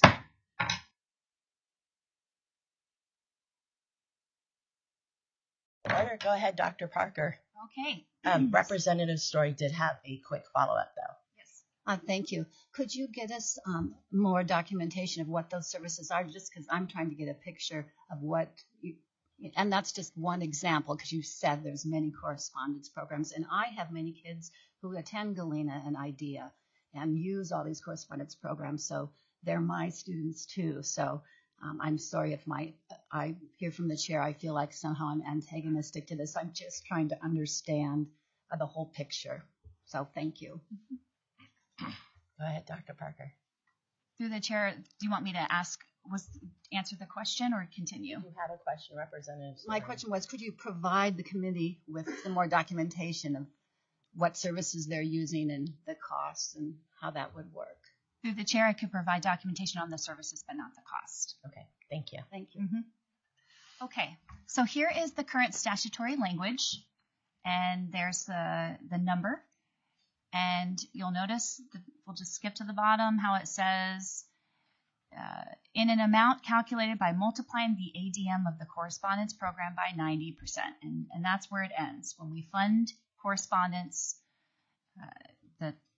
Order. Go ahead, Doctor Parker. Okay. Um, Representative Story did have a quick follow-up, though. Yes. Uh, thank you. Could you get us um, more documentation of what those services are, just because I'm trying to get a picture of what you, and that's just one example, because you said there's many correspondence programs, and I have many kids who attend Galena and IDEA and use all these correspondence programs, so they're my students too. So um, I'm sorry if my I hear from the chair, I feel like somehow I'm antagonistic to this. I'm just trying to understand uh, the whole picture. So thank you. Go ahead, Doctor Parker. Through the chair, do you want me to ask, was answer the question or continue? You have a question, Representative Story. My question was, could you provide the committee with some more documentation of what services they're using and the costs and how that would work? Through the chair, I could provide documentation on the services, but not the cost. Okay, thank you. Thank you. Mm-hmm. Okay, so here is the current statutory language, and there's the, the number. And you'll notice, the, we'll just skip to the bottom, how it says, uh, in an amount calculated by multiplying the A D M of the correspondence program by ninety percent. And, and that's where it ends. When we fund correspondence, uh, the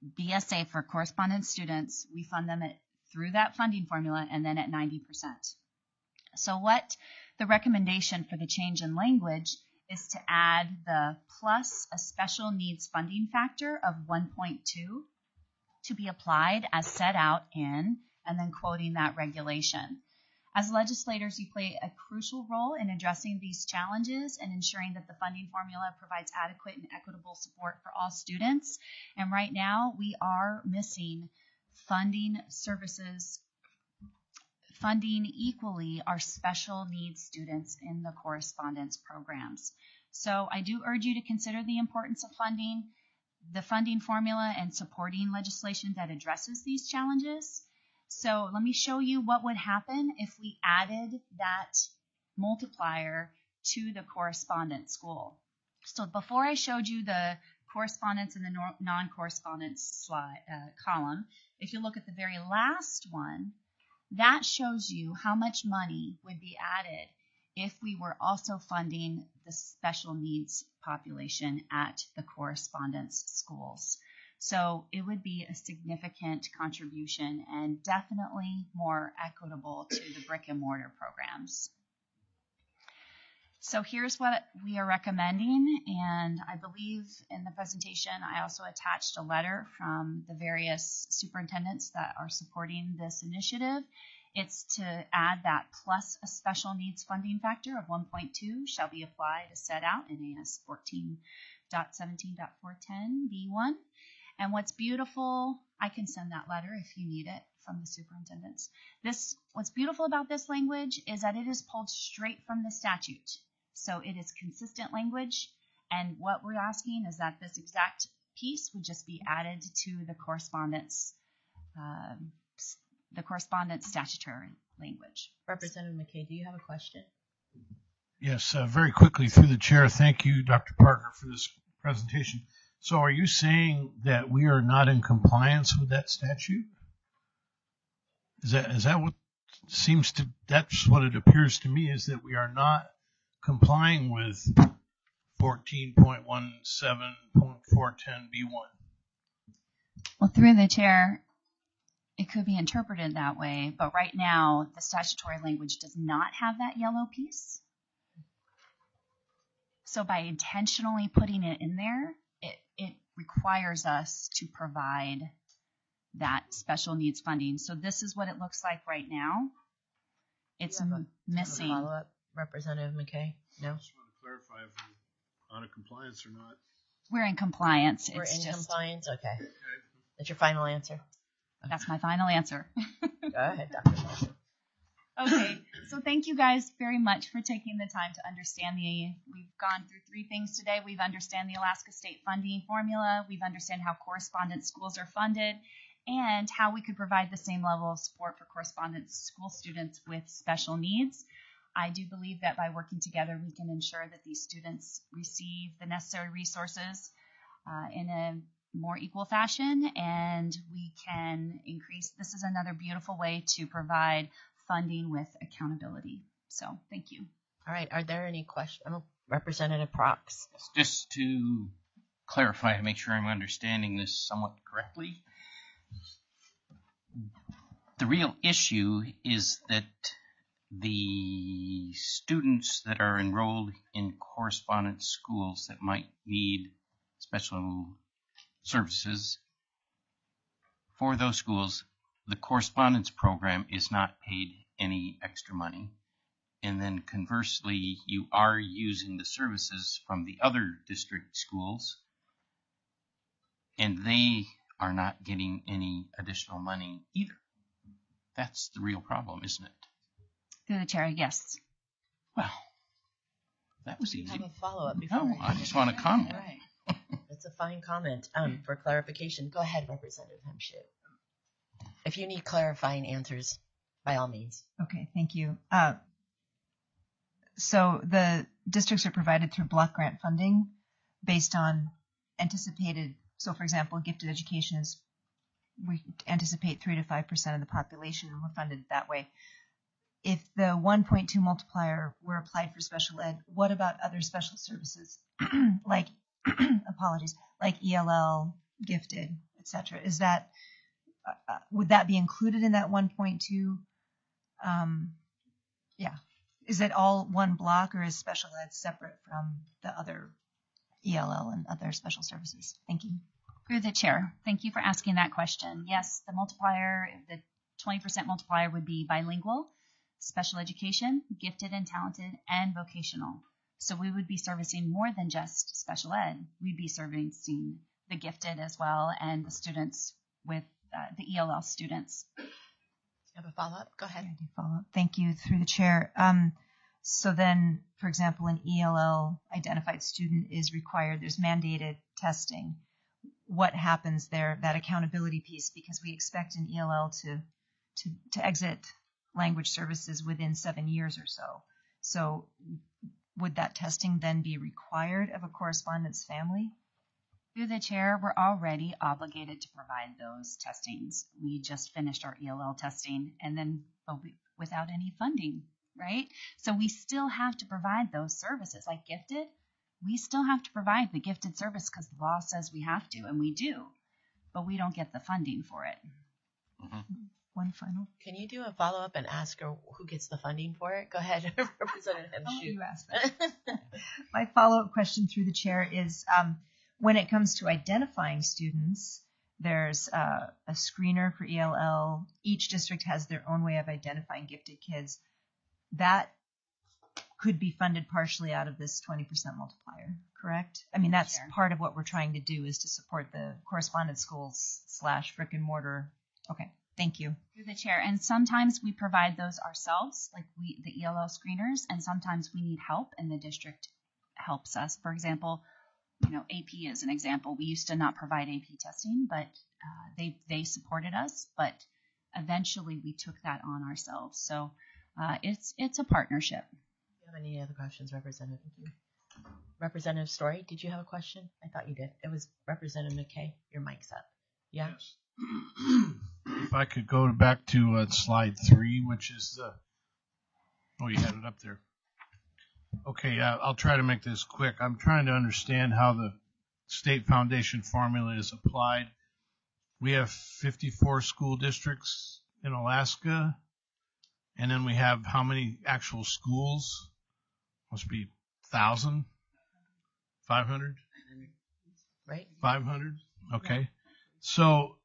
B S A for correspondence students, we fund them at, through that funding formula and then at ninety percent. So what the recommendation for the change in language is to add the plus a special needs funding factor of one point two to be applied as set out in, and then quoting that regulation. As legislators, you play a crucial role in addressing these challenges and ensuring that the funding formula provides adequate and equitable support for all students. And right now, we are missing funding services, funding equally our special needs students in the correspondence programs. So I do urge you to consider the importance of funding, the funding formula, and supporting legislation that addresses these challenges. So let me show you what would happen if we added that multiplier to the correspondence school. So before I showed you the correspondence and the non-correspondence slide uh, column, if you look at the very last one, that shows you how much money would be added if we were also funding the special needs population at the correspondence schools. So it would be a significant contribution and definitely more equitable to the brick and mortar programs. So here's what we are recommending, and I believe in the presentation I also attached a letter from the various superintendents that are supporting this initiative. It's to add that plus a special needs funding factor of one point two shall be applied as set out in A S fourteen point seventeen point four ten B one. And what's beautiful, I can send that letter if you need it from the superintendents. This, what's beautiful about this language is that it is pulled straight from the statute. So it is consistent language, and what we're asking is that this exact piece would just be added to the correspondence, uh, the correspondence statutory language. Representative McKay, do you have a question? Yes, uh, very quickly through the chair. Thank you, Doctor Partner, for this presentation. So are you saying that we are not in compliance with that statute? Is that is that what seems to, that's what it appears to me, is that we are not complying with fourteen point seventeen point four ten B one? Well, through the chair, it could be interpreted that way, but right now the statutory language does not have that yellow piece. So by intentionally putting it in there, it, it requires us to provide that special needs funding. So this is what it looks like right now. It's Do you have a- missing. Follow up, Representative McKay? No? I just want to clarify if we're out of compliance or not. We're in compliance. We're It's in just, compliance? Okay. That's your final answer? that's my final answer. Go ahead, Doctor Marshall. Okay, so thank you guys very much for taking the time to understand the, we've gone through three things today. We've understand the Alaska State funding formula, we've understand how correspondence schools are funded, and how we could provide the same level of support for correspondence school students with special needs. I do believe that by working together, we can ensure that these students receive the necessary resources uh, in a more equal fashion, and we can increase, this is another beautiful way to provide funding with accountability. So thank you. All right, are there any questions? Oh, Representative Prox. Just to clarify, to make sure I'm understanding this somewhat correctly, the real issue is that the students that are enrolled in correspondence schools that might need special services, for those schools, the correspondence program is not paid any extra money. And then conversely, you are using the services from the other district schools, and they are not getting any additional money either. That's the real problem, isn't it? Through the chair, yes. Well, that was Do you easy. have a follow-up before? No, I just want to comment. All right. That's a fine comment. Um, for clarification, go ahead, Representative Hemshu. If you need clarifying answers, by all means. Okay, thank you. Uh, so the districts are provided through block grant funding based on anticipated, so for example, gifted education is, we anticipate three to five percent of the population, and we're funded that way. If the one point two multiplier were applied for special ed, what about other special services like, apologies, like E L L, gifted, et cetera. Is that, uh, would that be included in that one point two? Um, yeah. Is it all one block, or is special ed separate from the other E L L and other special services? Thank you. Through the chair, thank you for asking that question. Yes, the multiplier, the twenty percent multiplier would be bilingual, special education, gifted and talented, and vocational. So we would be servicing more than just special ed. We'd be servicing the gifted as well, and the students with uh, the E L L students. You have a follow-up? Go ahead. I do follow up. Thank you, through the chair. Um, so then, for example, an E L L identified student is required. There's mandated testing. What happens there, that accountability piece, because we expect an E L L to, to, to exit language services within seven years or so. So would that testing then be required of a correspondence family? Through the chair, we're already obligated to provide those testings. We just finished our E L L testing, and then but we, without any funding, right? So we still have to provide those services. Like gifted, we still have to provide the gifted service because the law says we have to, and we do, but we don't get the funding for it. Mm-hmm. One final. Can you do a follow-up and ask her who gets the funding for it? Go ahead, Representative I'll let Shoot. you ask that. My follow-up question through the chair is, um, when it comes to identifying students, there's uh, a screener for E L L. Each district has their own way of identifying gifted kids. That could be funded partially out of this twenty percent multiplier, correct? I mean, that's Sure. part of what we're trying to do, is to support the correspondence schools slash brick and mortar. Okay, thank you. Through the chair, and sometimes we provide those ourselves, like we the E L L screeners, and sometimes we need help, and the district helps us. For example, you know, A P is an example. We used to not provide A P testing, but uh, they they supported us. But eventually, we took that on ourselves. So uh, it's it's a partnership. Do you have any other questions, Representative? Representative Story, did you have a question? I thought you did. It was Representative McKay. Your mic's up. Yeah. Yes. If I could go back to uh, slide three, which is the, oh, you had it up there. Okay, uh, I'll try to make this quick. I'm trying to understand how the state foundation formula is applied. We have fifty-four school districts in Alaska, and then we have how many actual schools? Must be one thousand? five hundred? Right? five hundred? Okay. So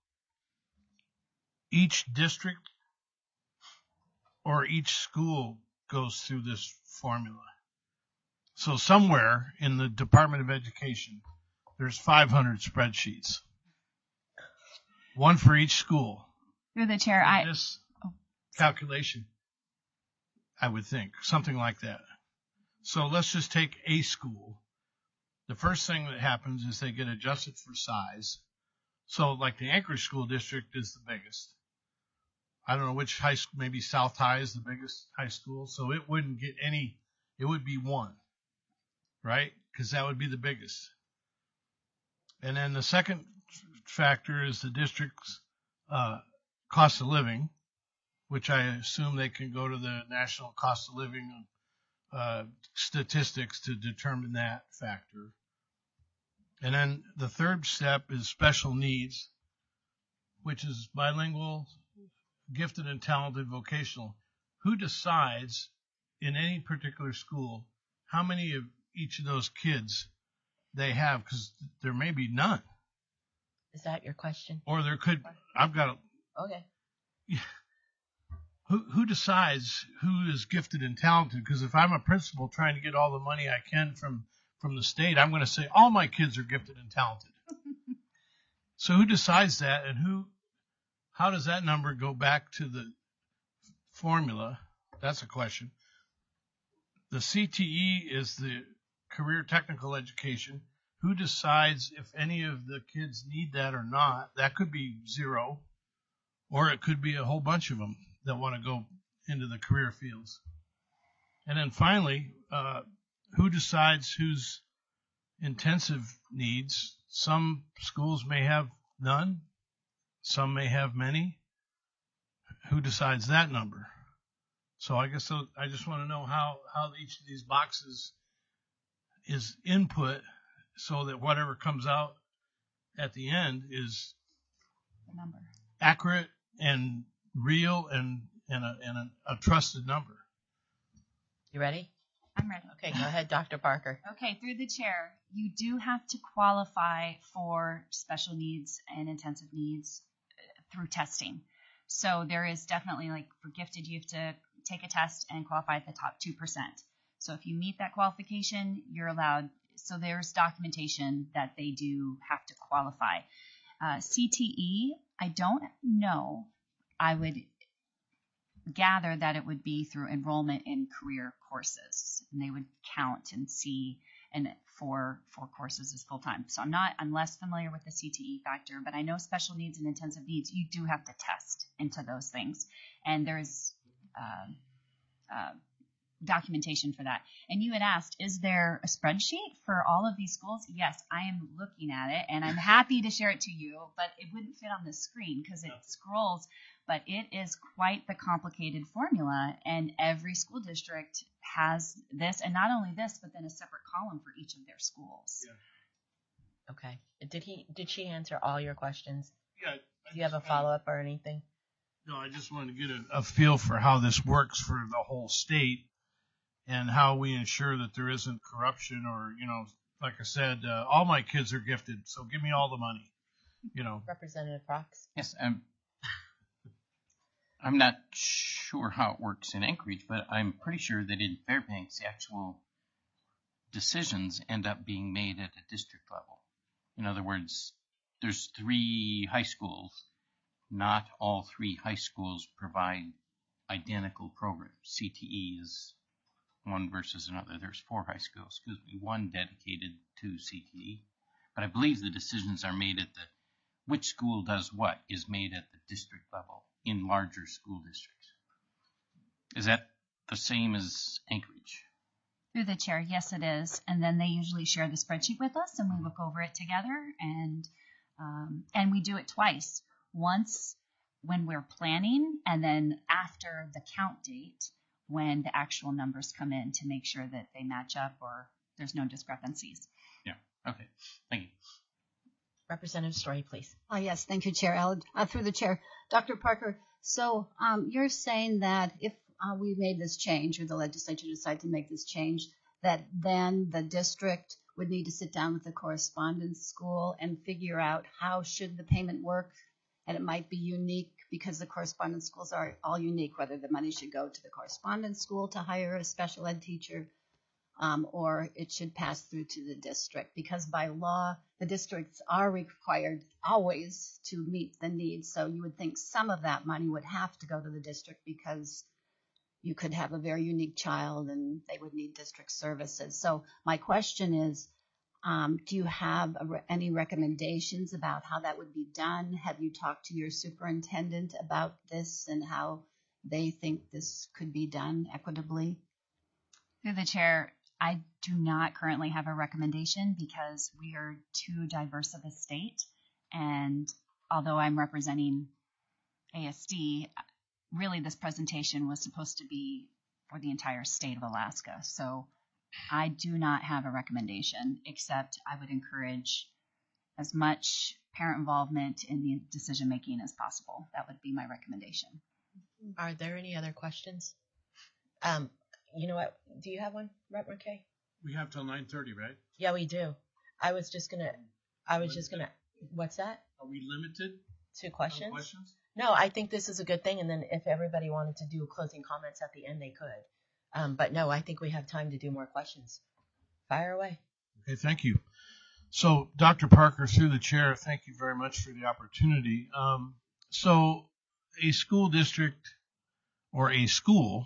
each district or each school goes through this formula. So somewhere in the Department of Education, there's five hundred spreadsheets. One for each school. Through the chair, I This calculation, I would think, something like that. So let's just take a school. The first thing that happens is they get adjusted for size. So like the Anchorage School District is the biggest. I don't know which high school, maybe South High is the biggest high school. So it wouldn't get any, it would be one, right? Because that would be the biggest. And then the second factor is the district's uh, cost of living, which I assume they can go to the national cost of living uh, statistics to determine that factor. And then the third step is special needs, which is bilingual, gifted and talented, vocational. Who decides in any particular school how many of each of those kids they have? Because there may be none. Is that your question? Or there could, I've got a, Okay. who, who decides who is gifted and talented? Because if I'm a principal trying to get all the money I can from, from the state, I'm going to say all my kids are gifted and talented. So who decides that, and who, how does that number go back to the formula? That's a question. The C T E is the career technical education. Who decides if any of the kids need that or not? That could be zero, or it could be a whole bunch of them that want to go into the career fields. And then finally, uh, who decides whose intensive needs? Some schools may have none. Some may have many. Who decides that number? So I guess I just want to know how, how each of these boxes is input so that whatever comes out at the end is the number. accurate and real and, and, a, and a, a trusted number. You ready? I'm ready. Okay, go ahead, Doctor Parker. Okay, through the chair, you do have to qualify for special needs and intensive needs uh, through testing. So there is definitely, like for gifted, you have to take a test and qualify at the top two percent. So if you meet that qualification, you're allowed. So there's documentation that they do have to qualify. Uh, C T E, I don't know. I would gather that it would be through enrollment in career courses, and they would count and see and for for courses as full time. So I'm not I'm less familiar with the C T E factor, but I know special needs and intensive needs, you do have to test into those things, and there's uh, uh, documentation for that. And you had asked, is there a spreadsheet for all of these schools? Yes, I am looking at it, and I'm happy to share it to you, but it wouldn't fit on the screen because it scrolls. But it is quite the complicated formula, and every school district has this, and not only this, but then a separate column for each of their schools. Yeah. Okay. Did he? Did she answer all your questions? Yeah. Do you have a follow up or anything? No, I just wanted to get a, a feel for how this works for the whole state and how we ensure that there isn't corruption or, you know, like I said, uh, all my kids are gifted, so give me all the money, you know. Representative Fox. Yes, I'm. I'm not sure how it works in Anchorage, but I'm pretty sure that in Fairbanks, the actual decisions end up being made at a district level. In other words, there's three high schools. Not all three high schools provide identical programs. C T E is one versus another. There's four high schools, excuse me, one dedicated to C T E. But I believe the decisions are made at the, which school does what is made at the district level in larger school districts. Is that the same as Anchorage? Through the chair, yes, it is. And then they usually share the spreadsheet with us, and we look over it together, and um, and we do it twice. Once when we're planning, and then after the count date when the actual numbers come in to make sure that they match up or there's no discrepancies. Yeah. Okay. Thank you. Representative Story, please. Oh, yes, thank you, Chair Allen. Uh, through the chair, Doctor Parker. So um, you're saying that if uh, we made this change, or the legislature decided to make this change, that then the district would need to sit down with the correspondence school and figure out how should the payment work, and it might be unique because the correspondence schools are all unique, whether the money should go to the correspondence school to hire a special ed teacher, um, or it should pass through to the district, because by law, the districts are required always to meet the needs. So you would think some of that money would have to go to the district because you could have a very unique child and they would need district services. So my question is, um, do you have a re- any recommendations about how that would be done? Have you talked to your superintendent about this and how they think this could be done equitably? Through the chair, I do not currently have a recommendation because we are too diverse of a state. And although I'm representing A S D, really this presentation was supposed to be for the entire state of Alaska. So I do not have a recommendation, except I would encourage as much parent involvement in the decision making as possible. That would be my recommendation. Are there any other questions? Um, you know what? Do you have one, Rep McKay? We have till nine thirty, right? Yeah, we do. I was just gonna. I was just gonna. What's that? Are we limited Two questions? on questions? No, I think this is a good thing. And then if everybody wanted to do closing comments at the end, they could. Um, but no, I think we have time to do more questions. Fire away. Okay, thank you. So, Doctor Parker, through the chair, thank you very much for the opportunity. Um, so, a school district or a school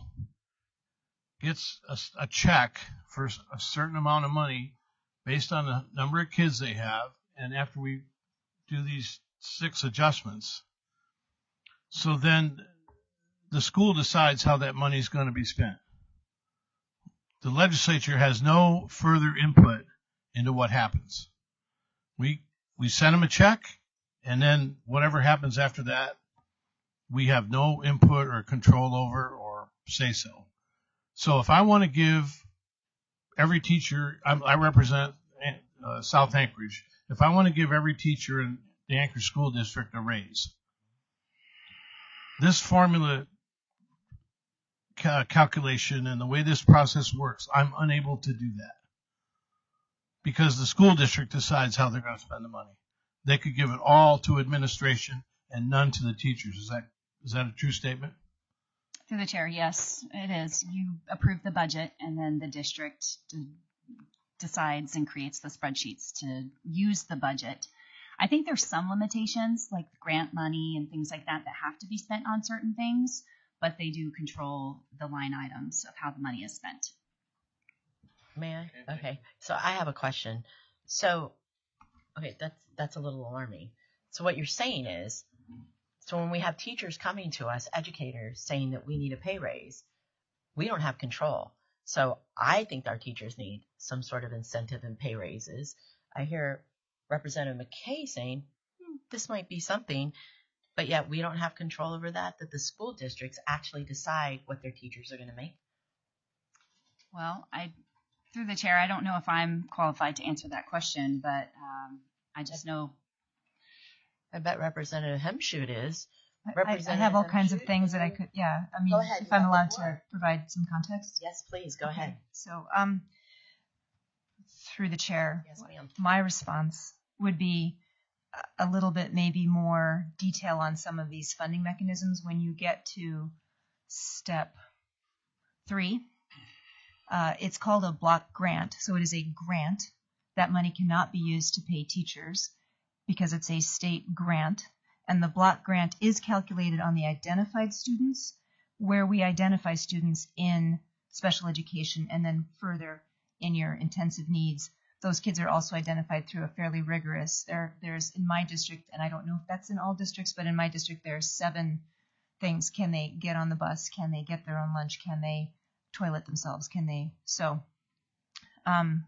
gets a, a check for a certain amount of money based on the number of kids they have, and after we do these six adjustments, so then the school decides how that money is going to be spent. The legislature has no further input into what happens. We we send them a check, and then whatever happens after that, we have no input or control over or say so. So if I want to give every teacher, I, I represent uh, South Anchorage, if I want to give every teacher in, the Anchorage School District a raise. This formula ca- calculation and the way this process works, I'm unable to do that because the school district decides how they're going to spend the money. They could give it all to administration and none to the teachers. Is that is that a true statement? Through the chair, yes, it is. You approve the budget, and then the district d- decides and creates the spreadsheets to use the budget. I think there's some limitations, like grant money and things like that, that have to be spent on certain things, but they do control the line items of how the money is spent. May I? Okay. So I have a question. So, okay, that's that's a little alarming. So what you're saying is, so when we have teachers coming to us, educators, saying that we need a pay raise, we don't have control. So I think our teachers need some sort of incentive and pay raises. I hear Representative McKay saying, hmm, this might be something, but yet we don't have control over that, that the school districts actually decide what their teachers are going to make. Well, I, through the chair, I don't know if I'm qualified to answer that question, but um, I just know. I bet Representative Hemshoot is. I, I have all kinds of things that I could, yeah. I mean, Go ahead, if you I'm have the allowed floor. to provide some context. Yes, please, go ahead. So, um, through the chair, Yes, ma'am. my response would be a little bit maybe more detail on some of these funding mechanisms when you get to step three. Uh, it's called a block grant. So it is a grant. That money cannot be used to pay teachers because it's a state grant. And the block grant is calculated on the identified students, where we identify students in special education and then further in your intensive needs. Those kids are also identified through a fairly rigorous, there, there's in my district, and I don't know if that's in all districts, but in my district there are seven things. Can they get on the bus? Can they get their own lunch? Can they toilet themselves? Can they? So, um,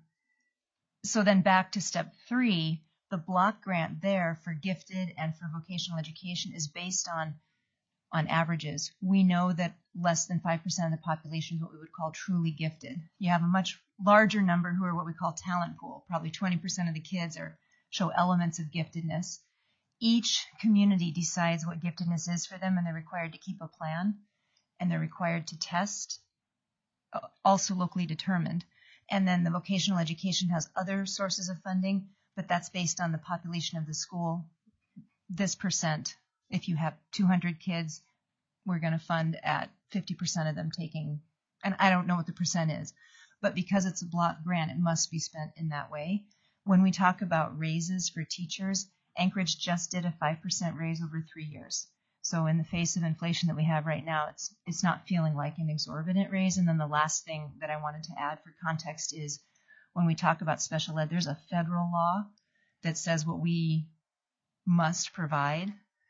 so then back to step three, the block grant there for gifted and for vocational education is based on on averages. We know that less than five percent of the population is what we would call truly gifted. You have a much larger number who are what we call talent pool. Probably twenty percent of the kids are show elements of giftedness. Each community decides what giftedness is for them, and they're required to keep a plan, and they're required to test, also locally determined. And then the vocational education has other sources of funding, but that's based on the population of the school. This percent, if you have two hundred kids, we're going to fund at fifty percent of them taking, and I don't know what the percent is, but because it's a block grant, it must be spent in that way. When we talk about raises for teachers, Anchorage just did a five percent raise over three years. So in the face of inflation that we have right now, it's it's not feeling like an exorbitant raise. And then the last thing that I wanted to add for context is when we talk about special ed, there's a federal law that says what we must provide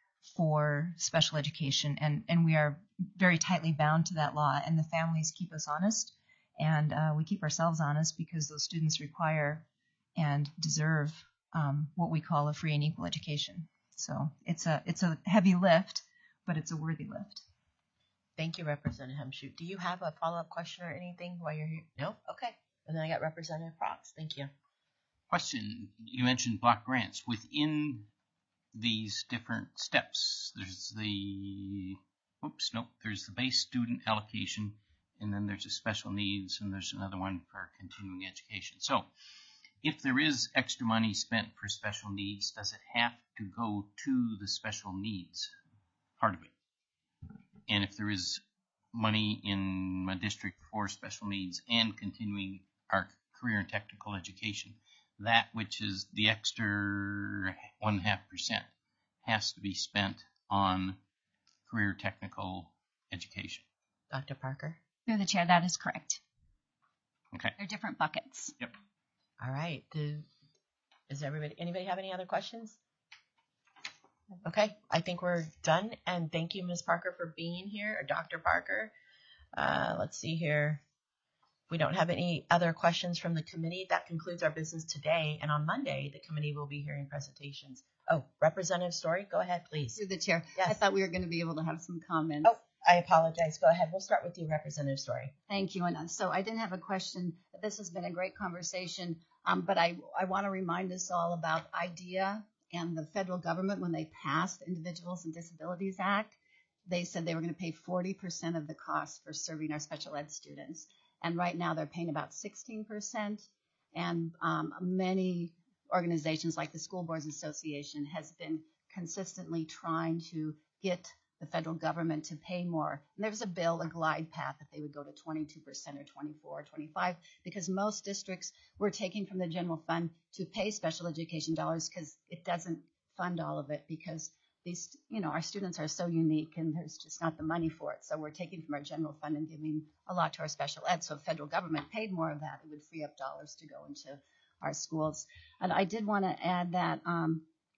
for special education, and, and we are very tightly bound to that law, and the families keep us honest, and uh, we keep ourselves honest because those students require and deserve um, what we call a free and equal education. So it's a it's a heavy lift, but it's a worthy lift. Thank you, Representative Hemshoot. Do you have a follow-up question or anything while you're here? No? Okay. And then I got Representative Prox. Thank you. Question, you mentioned block grants. Within these different steps, there's the, oops, nope, there's the base student allocation, and then there's a special needs, and there's another one for continuing education. So if there is extra money spent for special needs, does it have to go to the special needs part of it? And if there is money in my district for special needs and continuing our career and technical education, that which is the extra one half percent has to be spent on career technical education. Doctor Parker? Through the chair, that is correct. Okay. They're different buckets. Yep. All right. Do, is everybody, anybody have any other questions? Okay. I think we're done. And thank you, Miz Parker, for being here, or Doctor Parker. Uh, let's see here. We don't have any other questions from the committee. That concludes our business today. And on Monday, the committee will be hearing presentations. Oh, Representative Story, go ahead, please. Through the chair. Yes. I thought we were going to be able to have some comments. Oh, I apologize. Go ahead. We'll start with you, Representative Story. Thank you. And so I didn't have a question. This has been a great conversation, um, but I, I want to remind us all about IDEA and the federal government, when they passed the Individuals and Disabilities Act, they said they were going to pay forty percent of the cost for serving our special ed students. And right now they're paying about sixteen percent. And um, many organizations like the School Boards Association has been consistently trying to get the federal government to pay more. And there's a bill, a glide path, that they would go to twenty-two percent or twenty-four or twenty-five, because most districts were taking from the general fund to pay special education dollars, because it doesn't fund all of it, because these, you know, our students are so unique and there's just not the money for it. So we're taking from our general fund and giving a lot to our special ed. So if federal government paid more of that, it would free up dollars to go into our schools. And I did want to add that um,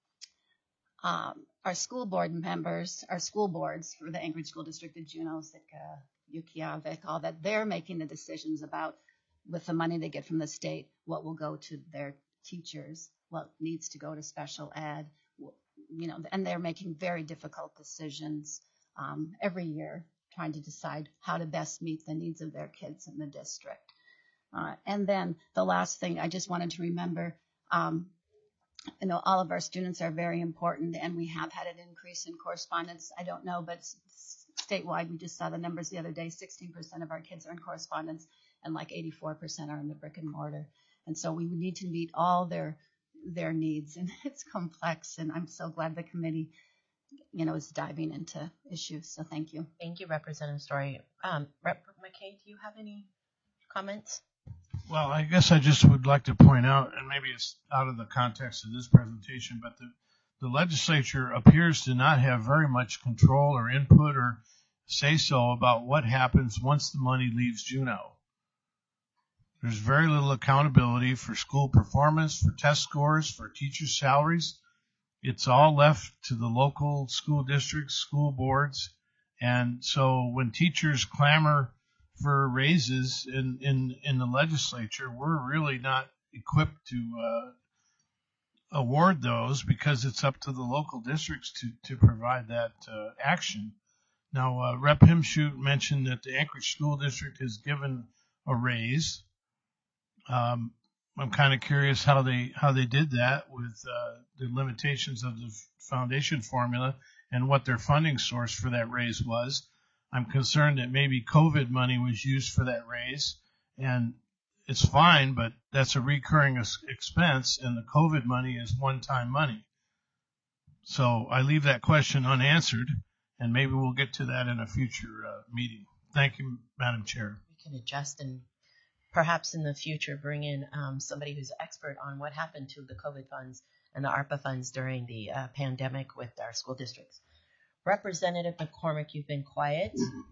um, our school board members, our school boards for the Anchorage School District, the Juneau, Sitka, Yukiavik, all that, they're making the decisions about, with the money they get from the state, what will go to their teachers, what needs to go to special ed, you know, and they're making very difficult decisions um, every year, trying to decide how to best meet the needs of their kids in the district. Uh, and then the last thing, I just wanted to remember, um, you know, all of our students are very important, and we have had an increase in correspondence. I don't know, but statewide, we just saw the numbers the other day, sixteen percent of our kids are in correspondence, and like eighty-four percent are in the brick and mortar. And so we would need to meet all their their needs, and it's complex, and I'm so glad the committee, you know, is diving into issues. So thank you. Thank you, Representative Story. Um, Rep McKay, do you have any comments? Well, I guess I just would like to point out, and maybe it's out of the context of this presentation, but the, the legislature appears to not have very much control or input or say-so about what happens once the money leaves Juneau. There's very little accountability for school performance, for test scores, for teachers' salaries. It's all left to the local school districts, school boards. And so when teachers clamor for raises in, in, in the legislature, we're really not equipped to uh, award those, because it's up to the local districts to, to provide that uh, action. Now, uh, Rep Himshoot mentioned that the Anchorage School District has given a raise. Um, I'm kind of curious how they how they did that with uh, the limitations of the foundation formula and what their funding source for that raise was. I'm concerned that maybe COVID money was used for that raise, and it's fine, but that's a recurring expense, and the COVID money is one-time money. So I leave that question unanswered, and maybe we'll get to that in a future uh, meeting. Thank you, Madam Chair. We can adjust and perhaps in the future bring in um, somebody who's expert on what happened to the COVID funds and the ARPA funds during the uh, pandemic with our school districts. Representative McCormick, you've been quiet.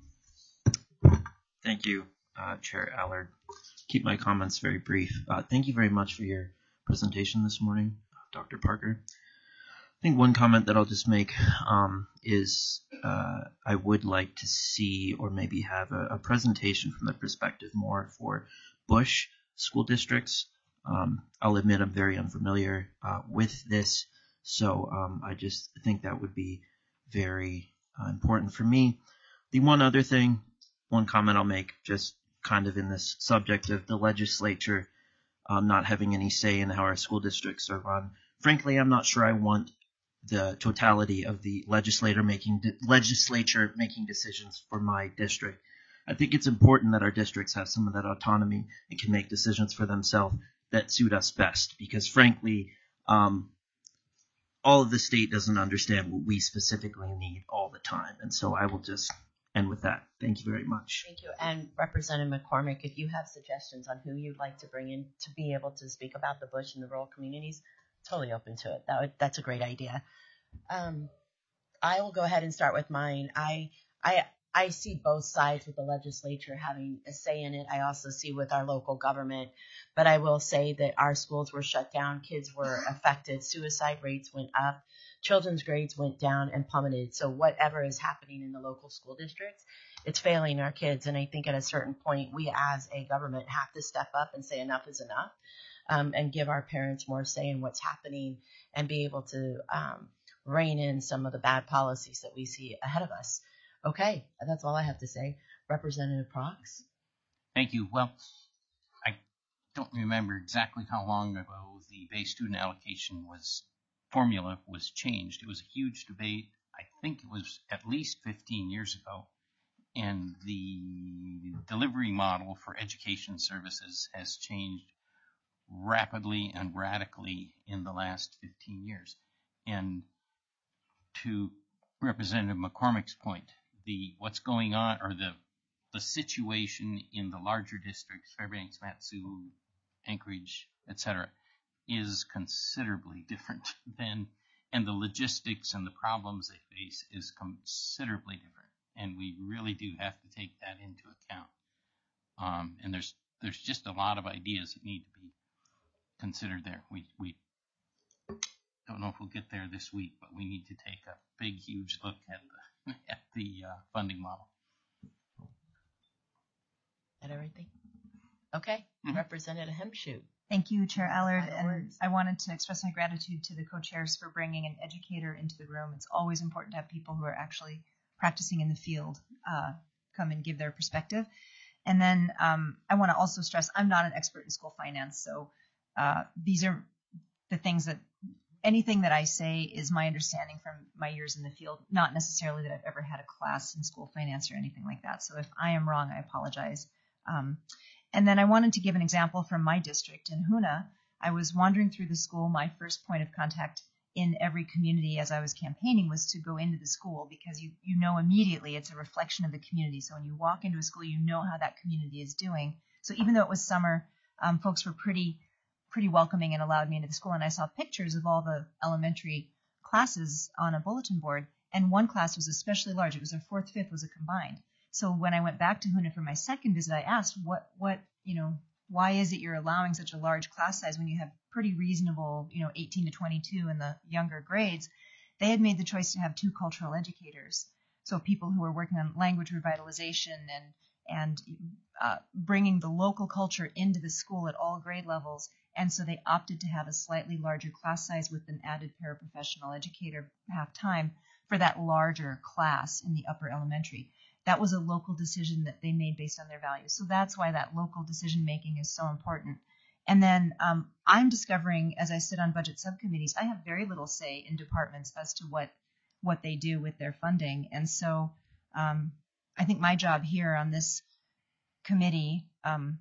Thank you, uh, Chair Allard. Keep my comments very brief. Uh, thank you very much for your presentation this morning, Doctor Parker. I think one comment that I'll just make um, is uh, I would like to see, or maybe have a, a presentation from the perspective more for Bush school districts. Um, I'll admit I'm very unfamiliar uh, with this, so um, I just think that would be very uh, important for me. The one other thing, one comment I'll make, just kind of in this subject of the legislature um, not having any say in how our school districts are run. Frankly, I'm not sure I want the totality of the legislator making de- legislature making decisions for my district. I think it's important that our districts have some of that autonomy and can make decisions for themselves that suit us best, because frankly, um, all of the state doesn't understand what we specifically need all the time. And so I will just end with that. Thank you very much. Thank you. And Representative McCormick, if you have suggestions on who you'd like to bring in to be able to speak about the Bush and the rural communities, totally open to it. That would, that's a great idea. Um, I will go ahead and start with mine. I, I, I see both sides with the legislature having a say in it. I also see with our local government, but I will say that our schools were shut down. Kids were affected. Suicide rates went up. Children's grades went down and plummeted. So whatever is happening in the local school districts, it's failing our kids. And I think at a certain point, we as a government have to step up and say enough is enough, um, and give our parents more say in what's happening and be able to um, rein in some of the bad policies that we see ahead of us. Okay, that's all I have to say. Representative Prox. Thank you. Well, I don't remember exactly how long ago the base student allocation was formula was changed. It was a huge debate. I think it was at least fifteen years ago. And the delivery model for education services has changed rapidly and radically in the last fifteen years. And to Representative McCormick's point, the what's going on, or the the situation in the larger districts, Fairbanks, Mat-Su, Anchorage, et cetera, is considerably different than, and the logistics and the problems they face is considerably different. And we really do have to take that into account. Um, and there's there's just a lot of ideas that need to be considered there. We we don't know if we'll get there this week, but we need to take a big, huge look at the at the uh, funding model. That everything? Okay, mm-hmm. Representative Hemshoot. Thank you, Chair Allard. Final and words. I wanted to express my gratitude to the co-chairs for bringing an educator into the room. It's always important to have people who are actually practicing in the field uh, come and give their perspective. And then um, I want to also stress I'm not an expert in school finance, so uh, these are the things that anything that I say is my understanding from my years in the field, not necessarily that I've ever had a class in school finance or anything like that. So if I am wrong, I apologize. Um, and then I wanted to give an example from my district in Hoonah. I was wandering through the school. My first point of contact in every community as I was campaigning was to go into the school, because you, you know immediately it's a reflection of the community. So when you walk into a school, you know how that community is doing. So even though it was summer, um, folks were pretty pretty welcoming and allowed me into the school. And I saw pictures of all the elementary classes on a bulletin board. And one class was especially large. It was our fourth, fifth was a combined. So when I went back to Hoonah for my second visit, I asked, what, what, you know, why is it you're allowing such a large class size when you have pretty reasonable, you know, eighteen to twenty-two in the younger grades? They had made the choice to have two cultural educators. So people who were working on language revitalization and, and uh, bringing the local culture into the school at all grade levels. And so they opted to have a slightly larger class size with an added paraprofessional educator half-time for that larger class in the upper elementary. That was a local decision that they made based on their values. So that's why that local decision-making is so important. And then um, I'm discovering, as I sit on budget subcommittees, I have very little say in departments as to what, what they do with their funding. And so um, I think my job here on this committee, um,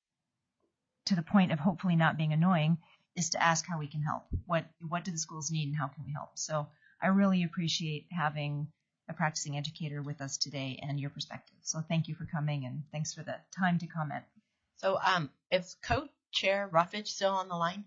to the point of hopefully not being annoying, is to ask how we can help. What what do the schools need and how can we help? So I really appreciate having a practicing educator with us today and your perspective. So thank you for coming, and thanks for the time to comment. So um, is Co-Chair Ruffage still on the line?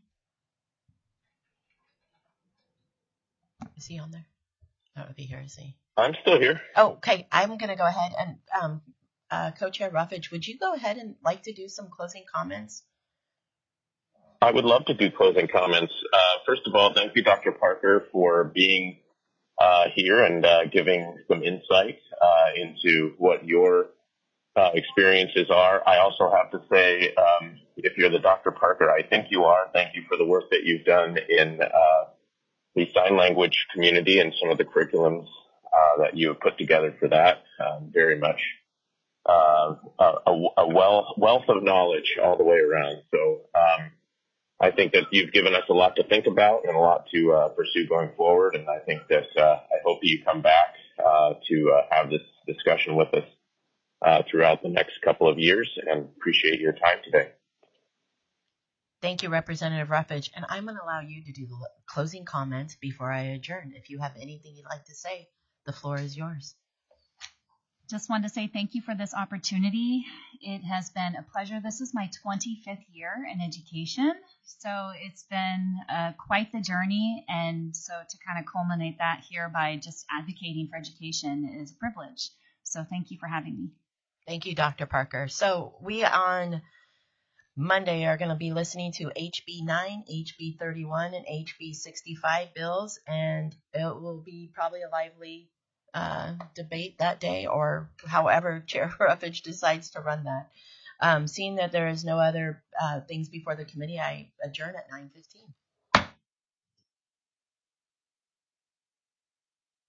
Is he on there? Oh, if he here, is he? I'm still here. Oh, okay, I'm going to go ahead and um, uh, Co-Chair Ruffage, would you go ahead and like to do some closing comments? I would love to do closing comments. Uh, first of all, thank you, Doctor Parker, for being uh, here and uh, giving some insight uh, into what your uh, experiences are. I also have to say, um, if you're the Doctor Parker, I think you are. Thank you for the work that you've done in uh, the sign language community and some of the curriculums uh, that you have put together for that. Um, very much uh, a, a well, wealth of knowledge all the way around. So um, I think that you've given us a lot to think about and a lot to uh, pursue going forward. And I think that uh, I hope that you come back uh, to uh, have this discussion with us uh, throughout the next couple of years, and appreciate your time today. Thank you, Representative Ruffage. And I'm going to allow you to do the closing comments before I adjourn. If you have anything you'd like to say, the floor is yours. Just wanted to say thank you for this opportunity. It has been a pleasure. This is my twenty-fifth year in education, so it's been uh, quite the journey. And so to kind of culminate that here by just advocating for education is a privilege. So thank you for having me. Thank you, Doctor Parker. So we on Monday are going to be listening to H B nine, H B thirty-one, and H B sixty-five bills, and it will be probably a lively Uh, debate that day, or however Chair Ruffage decides to run that. Um, seeing that there is no other uh, things before the committee, I adjourn at nine fifteen.